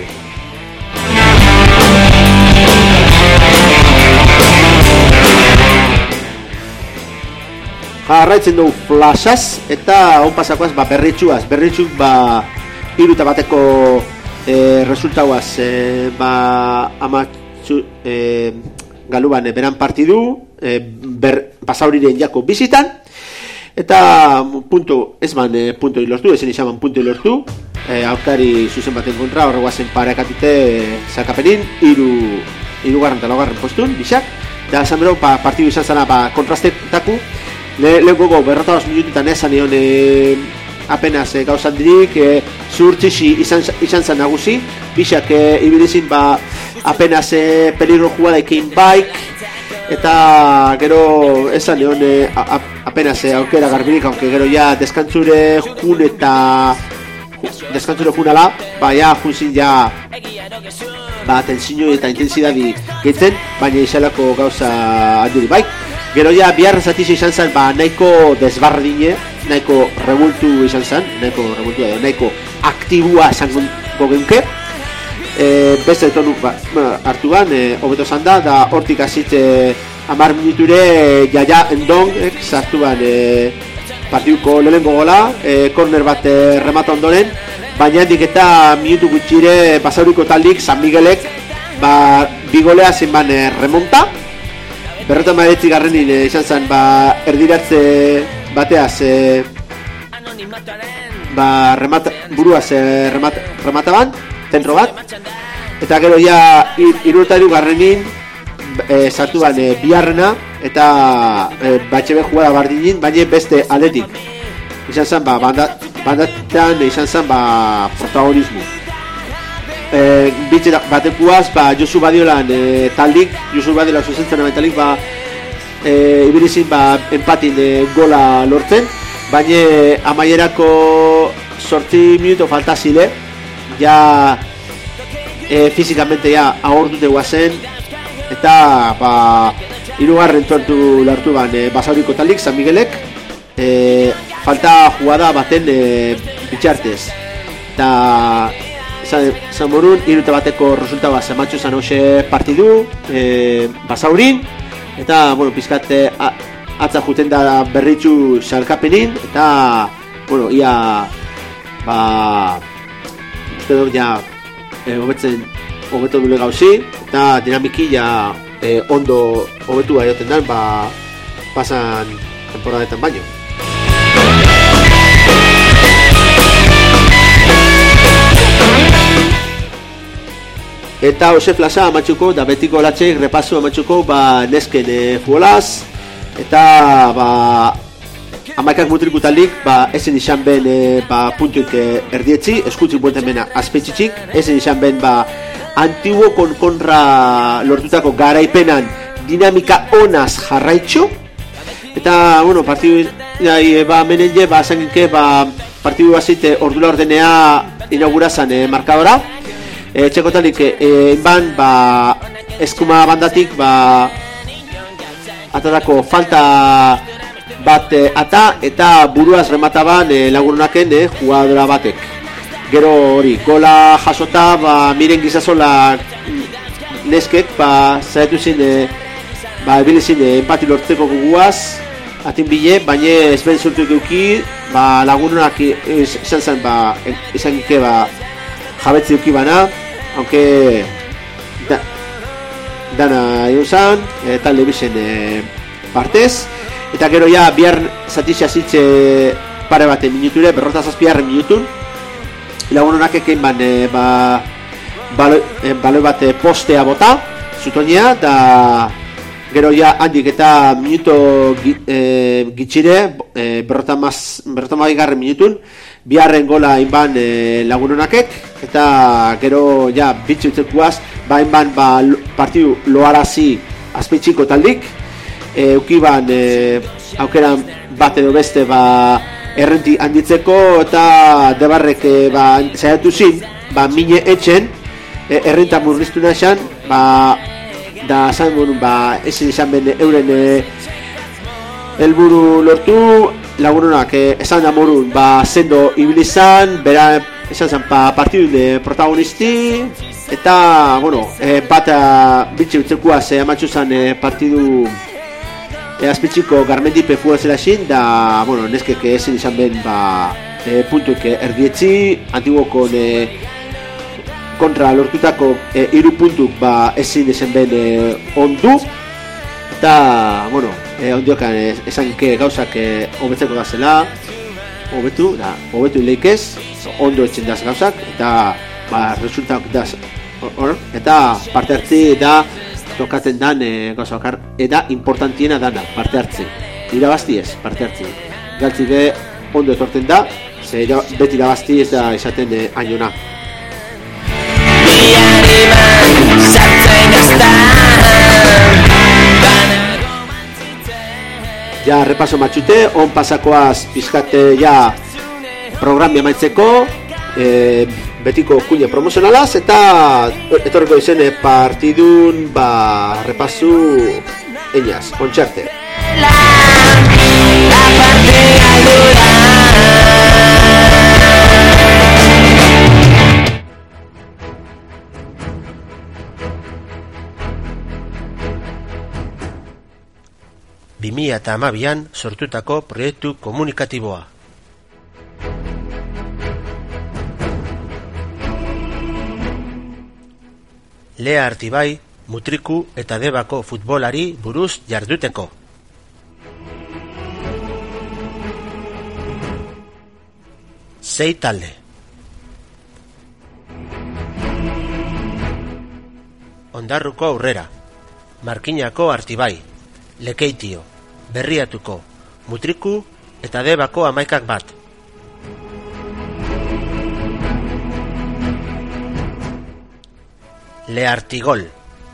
Jarraitzen dugu flasaz, eta hon pasakoaz, ba, berritxuaz, berritxuk, ba, iruta bateko e, resultauaz, e, ba, amatxu, e, galuban, e, beran partidu, e, ber, pasauriren jako bizitan, eta puntu, ez man e, puntu ilortu, ezen izaman puntu ilortu, e, aukari zuzen baten kontra, horreguazen parekatite e, zakapenin, iru, irugarren eta laugarren postun, bisak, eta esan bero, pa, partidu izan zana, ba, kontrastetaku, Le, lehen gogo, berrota dos minututan esan egon e, apenas e, gauzan dirik, e, zuhurtzisi izan, izan zan nagusi, bisak e, ibilizin ba apenas e, peligro jugada ikein baik, eta gero esan egon e, a, apenas e, aukera garbirik, aunque gero ja deskantzure jun eta deskantzure junala, ba ja junzin ja ba tensiño eta intensidadi gehitzen, baina izalako gauza handuri baik. Gero ja, biharra zatiz izan zen, ba, nahiko desbardine, nahiko revoltu izan zen, nahiko revoltu edo, nahiko aktibua esango genke. E, beste tonu ba, hartu gan, e, hobeto zan da, da hortik azit hamar minuture jaia endong, sartu ban e, partiduko lehenengo gola, e, korner bat e, remata ondoren, baina handik eta minutu gutxire basauriko taldik, San Miguelek, ba, bigolea zenban e, remonta, Berrota maedetzi garrenin e, izan zen, ba, erdiratze bateaz, e, ba, remata, buruaz e, remata, remata ban, zentro bat, eta gero ja irurtairu garrenin e, sartu ban e, biharrena, eta e, batxebe jugada bardinin, baina beste aldetik. Izan zen, ba, bandat, bandatan izan zen, ba, protagonismo. E, bitxe batekuaz, ba, Josu Badiolan e, taldik, Josu Badiolan zuzentzen ama taldik, ba, e, ibilizin, ba, empatin e, gola lortzen, baina amaierako sortzi minuto falta zile, ja e, fizikamente ja agortute guazen, eta ba, irugarren tortu lartu ban e, basauriko taldik, San Miguelek, e, falta jugada baten e, bitxartez, eta Zan morun, iruta bateko resultaua zematxu zan hoxe partidu, e, basaurin, eta, bueno, pizkate atza juten da berritxu xalkapenin, eta, bueno, ia, ba, uste dut, ja, e, hobetzen, hobeto dule gauzi, eta dinamiki, ja, e, ondo hobetu aioten dan, ba, pasan temporadetan baino. Eta hoxe flasa amatxuko, da betiko latxek repasu amatxuko, ba, nesken e, futbolaz, eta, ba, amaikak mutriku talik, ba, esen izan ben, e, ba, puntuik e, erdietzi, eskutzik buenten bena azpetsitxik, esen izan ben, ba, antiguo kon kontra lortutako garaipenan dinamika onaz jarraitxo, eta, bueno, partidu, e, ba, menenje, ba, zanginke, ba, partidu bazite ordula ordenea inaugurazan e, markadora, E, txekotalik, inban, e, ba, eskuma bandatik, ba, atarako falta bat e, ata, eta buruaz remataban e, lagurunaken e, jugadora batek. Gero hori, gola jasota, ba, miren gizazola neskek, ba, zaitu zin, e, ba, ebilizin e, empati lortzeko guguaz, atin bile, baina ezben zurtuk euki, ba, lagurunak izan zen, ba, izan gike, ba, jabetzi euki bana, aunque da, dana egon e, talde bizen e, partez, eta gero ja bihar zatizia zitze pare baten minuture, berrota zazpiarren minutun, lagunonak ekein ban e, ba, baloi, e, baloi bat e, postea bota, zutonia, eta gero ja handik eta minuto e, gitxire, e, berrota mabigarren minutun, biharren gola inban e, lagunonakek, eta gero ja bitxu utzekuaz, ba inban ba, partidu loarazi azpeitxiko taldik, e, ukiban e, aukeran bat edo beste ba, errenti handitzeko, eta debarrek e, ba, zaiatu zin, ba, mine etxen, e, errenta murriztu nahian, ba, da zan bon, ba, ezin izan ben euren e, elburu lortu, lagunonak eh, esan da morun, ba, sendo ibilizan, bera esan zen pa, partidu de protagonisti, eta, bueno, eh, bat bitxe utzekuaz eh, amatxu zen eh, partidu eh, azpitxiko Garmendipe fugazela xin, da, bueno, neskek ezin izan ben, ba, eh, puntuk eh, erdietzi, antiguoko eh, kontra lortutako eh, iru puntuk, ba, ezin ezen ben eh, ondu, eta, bueno, eh, ondiokan eh, esan ke gauzak eh, hobetzeko gazela, hobetu, da, hobetu ileikez, ondo etxen daz gauzak, eta, ba, resultak daz, or, eta parte hartzi da tokaten dan e, gauzakar, eta importantiena dana, parte hartzi. Irabazti ez, parte hartzi. Galtzi be, ondo etorten da, ze beti irabazti ez da izaten e, ainona. Ja, repaso matxute, on pasakoaz pizkate ja programia maitzeko, e, betiko kuña promozionalaz, eta etorriko izen partidun ba, repasu eñaz, ontxarte. bi mila hamabian sortutako proiektu komunikatiboa. Lea Artibai, Mutriku eta Debako futbolari buruz jarduteko. Sei talde. Ondarruko Aurrera, Markinako Artibai, Lekeitio, Berriatuko, Mutriku eta Debako Hamaikak bat. Leartigol.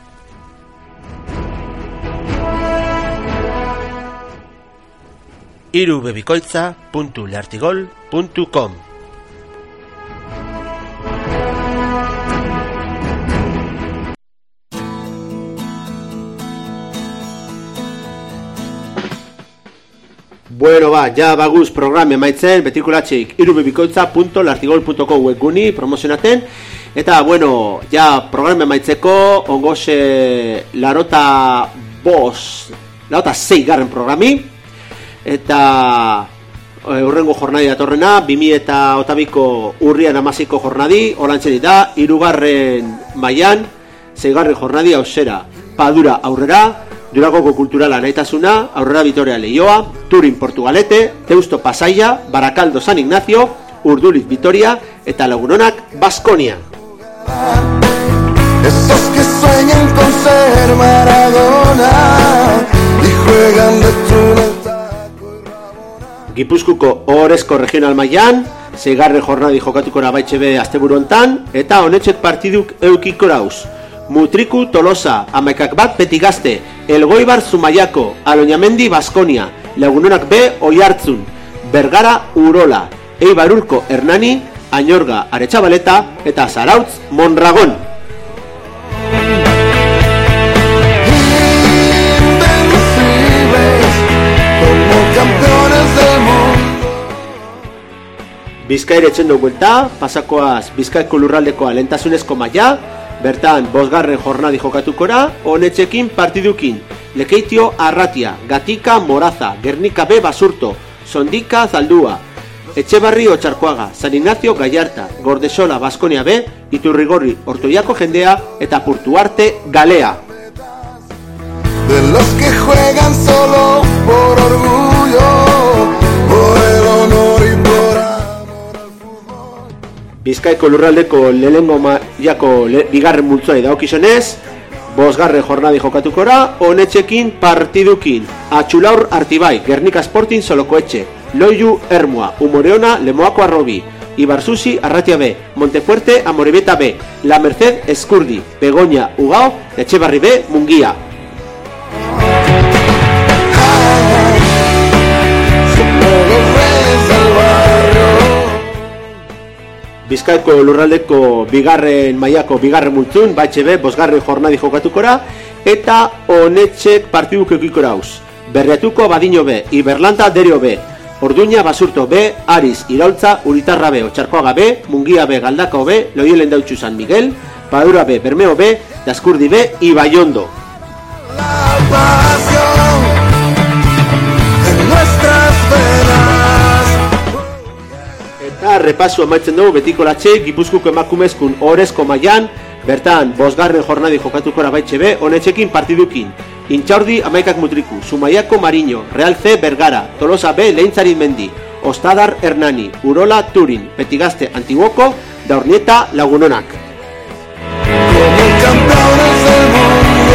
irubebikoitza puntu leartigol puntu com. Bueno, ba, ja baguz programe maitzen, betikulatxik irubebikoitza puntu leartigol puntu com webguni promozionaten. Eta, bueno, ja programa maitzeko, ongoze larota bos, larota zei garren programi. Eta urrengo jornadi datorrena, bimi eta otabiko urrian amaziko jornadi, orantxeri da, irugarren maian, zei garren jornadi hausera, Padura Aurrera, Durangoko kulturala nahitasuna, Aurrera Vitoria Leioa, Turin Portugalete, Deusto Pasaia, Barakaldo San Ignacio, Urduliz Vitoria eta Lagunonak Baskonia. Esos que sueñan con ser Maradona y juegan de túnel. Gipuzkuko Ohorezko regional mailan, seigarren jornadi jokatukora baitxebe asteburu hontan, eta honetxek partiduk eukiko dauz. Mutriku Tolosa, Hamaikak bat Beti Gazte, Elgoibar Zumaiako, Aloñamendi Baskonia, Lagunonak B Oiartzun, Bergara Urola, Eibarurko Hernani, Añorga Aretxabaleta eta Zarautz Mondragon. Bizkaire etxendo buelta, pasakoaz Bizkaiko lurraldeko alentasunezko maila, bertan bosgarren jornadi jokatukora, honetxekin partidukin, Lekeitio Arratia, Gatika Moraza, Gernika B Basurto, Sondika Zaldua, Etxebarri Otxarkoaga, San Ignacio Gallarta, Gordesola Baskonia B, Iturrigorri Ortoiako jendea eta Purtuarte Galea. De los que juegan solo por orgullo, por el honor y por amor al fútbol. Bizkaiko lurraldeko lehengo mailako le, bigarren multzoa daukizonez, bosgarren jornadi jokatukora, honetxekin partidukin, Atxulaur Artibai, Gernika Sporting Solokoetxe, Loiu Ermua, Umoreona Lemoako Arrobi, Ibarzusi Arratia B, Montefuerte Amorebeta B, La Merced Eskurdi, Begoña Ugao, Etxebarri B Mungia. Bizkaiko lurraldeko bigarren mailako bigarren multzun, baitxe be, bosgarren jornadi jokatukora, eta honetxek partiduk eukiko dauz. Berriatuko Badino B, Iberlanda Derio B, Orduña, Basurto B, Ariz, Iraultza, Uritarra B, Otxarkoaga B, Mungia B, Galdakao B, Loiolen Dautxu San Miguel, Padura B, Bermeo B, Daskurdi B, y Baiondo. La pasión en nuestras venas. Eta repasu amaitzen dugu betiko latxe, Gipuzkoako emakumezkun orezko mailan, bertan, bosgarren jornadi jokatuko Baitxe B, honetxekin partidukin. Intxaurdi amaikak mutriku, Zumaiako Mariño, Real C Bergara, Tolosa B Leintzarin Mendi, Ostadar Hernani, Urola Turin, Petigazte Antiguoko, Daurnieta Lagunonak. Como campeones del mundo.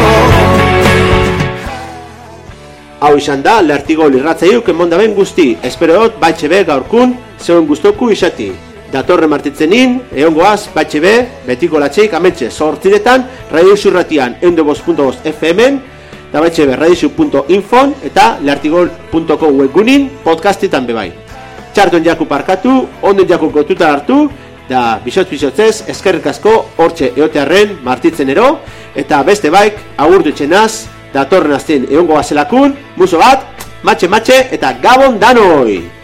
Hau izan da, Leartigol irratzaiuk emondaben guzti, esperot Baitxe B gaurkun, zeuen guztoku isati. Datorre martitzenin, eongoaz, Baitxe B, betiko latxeik ametxe sortziretan, radioizu irratian endo bost punto bost F M-en, da Baitxe B radioizu punto info eta leartigol punto com webgunin podcastitan bebai. Txarton jaku parkatu, onden jaku gotuta hartu, da bisotz-bisotzez, eskerrik asko, hortxe eotearren martitzenero, eta beste baik, agurtu etxenaz, datorren azten eongoaz zelakun, muso bat, matxe-matxe eta gabon danoi!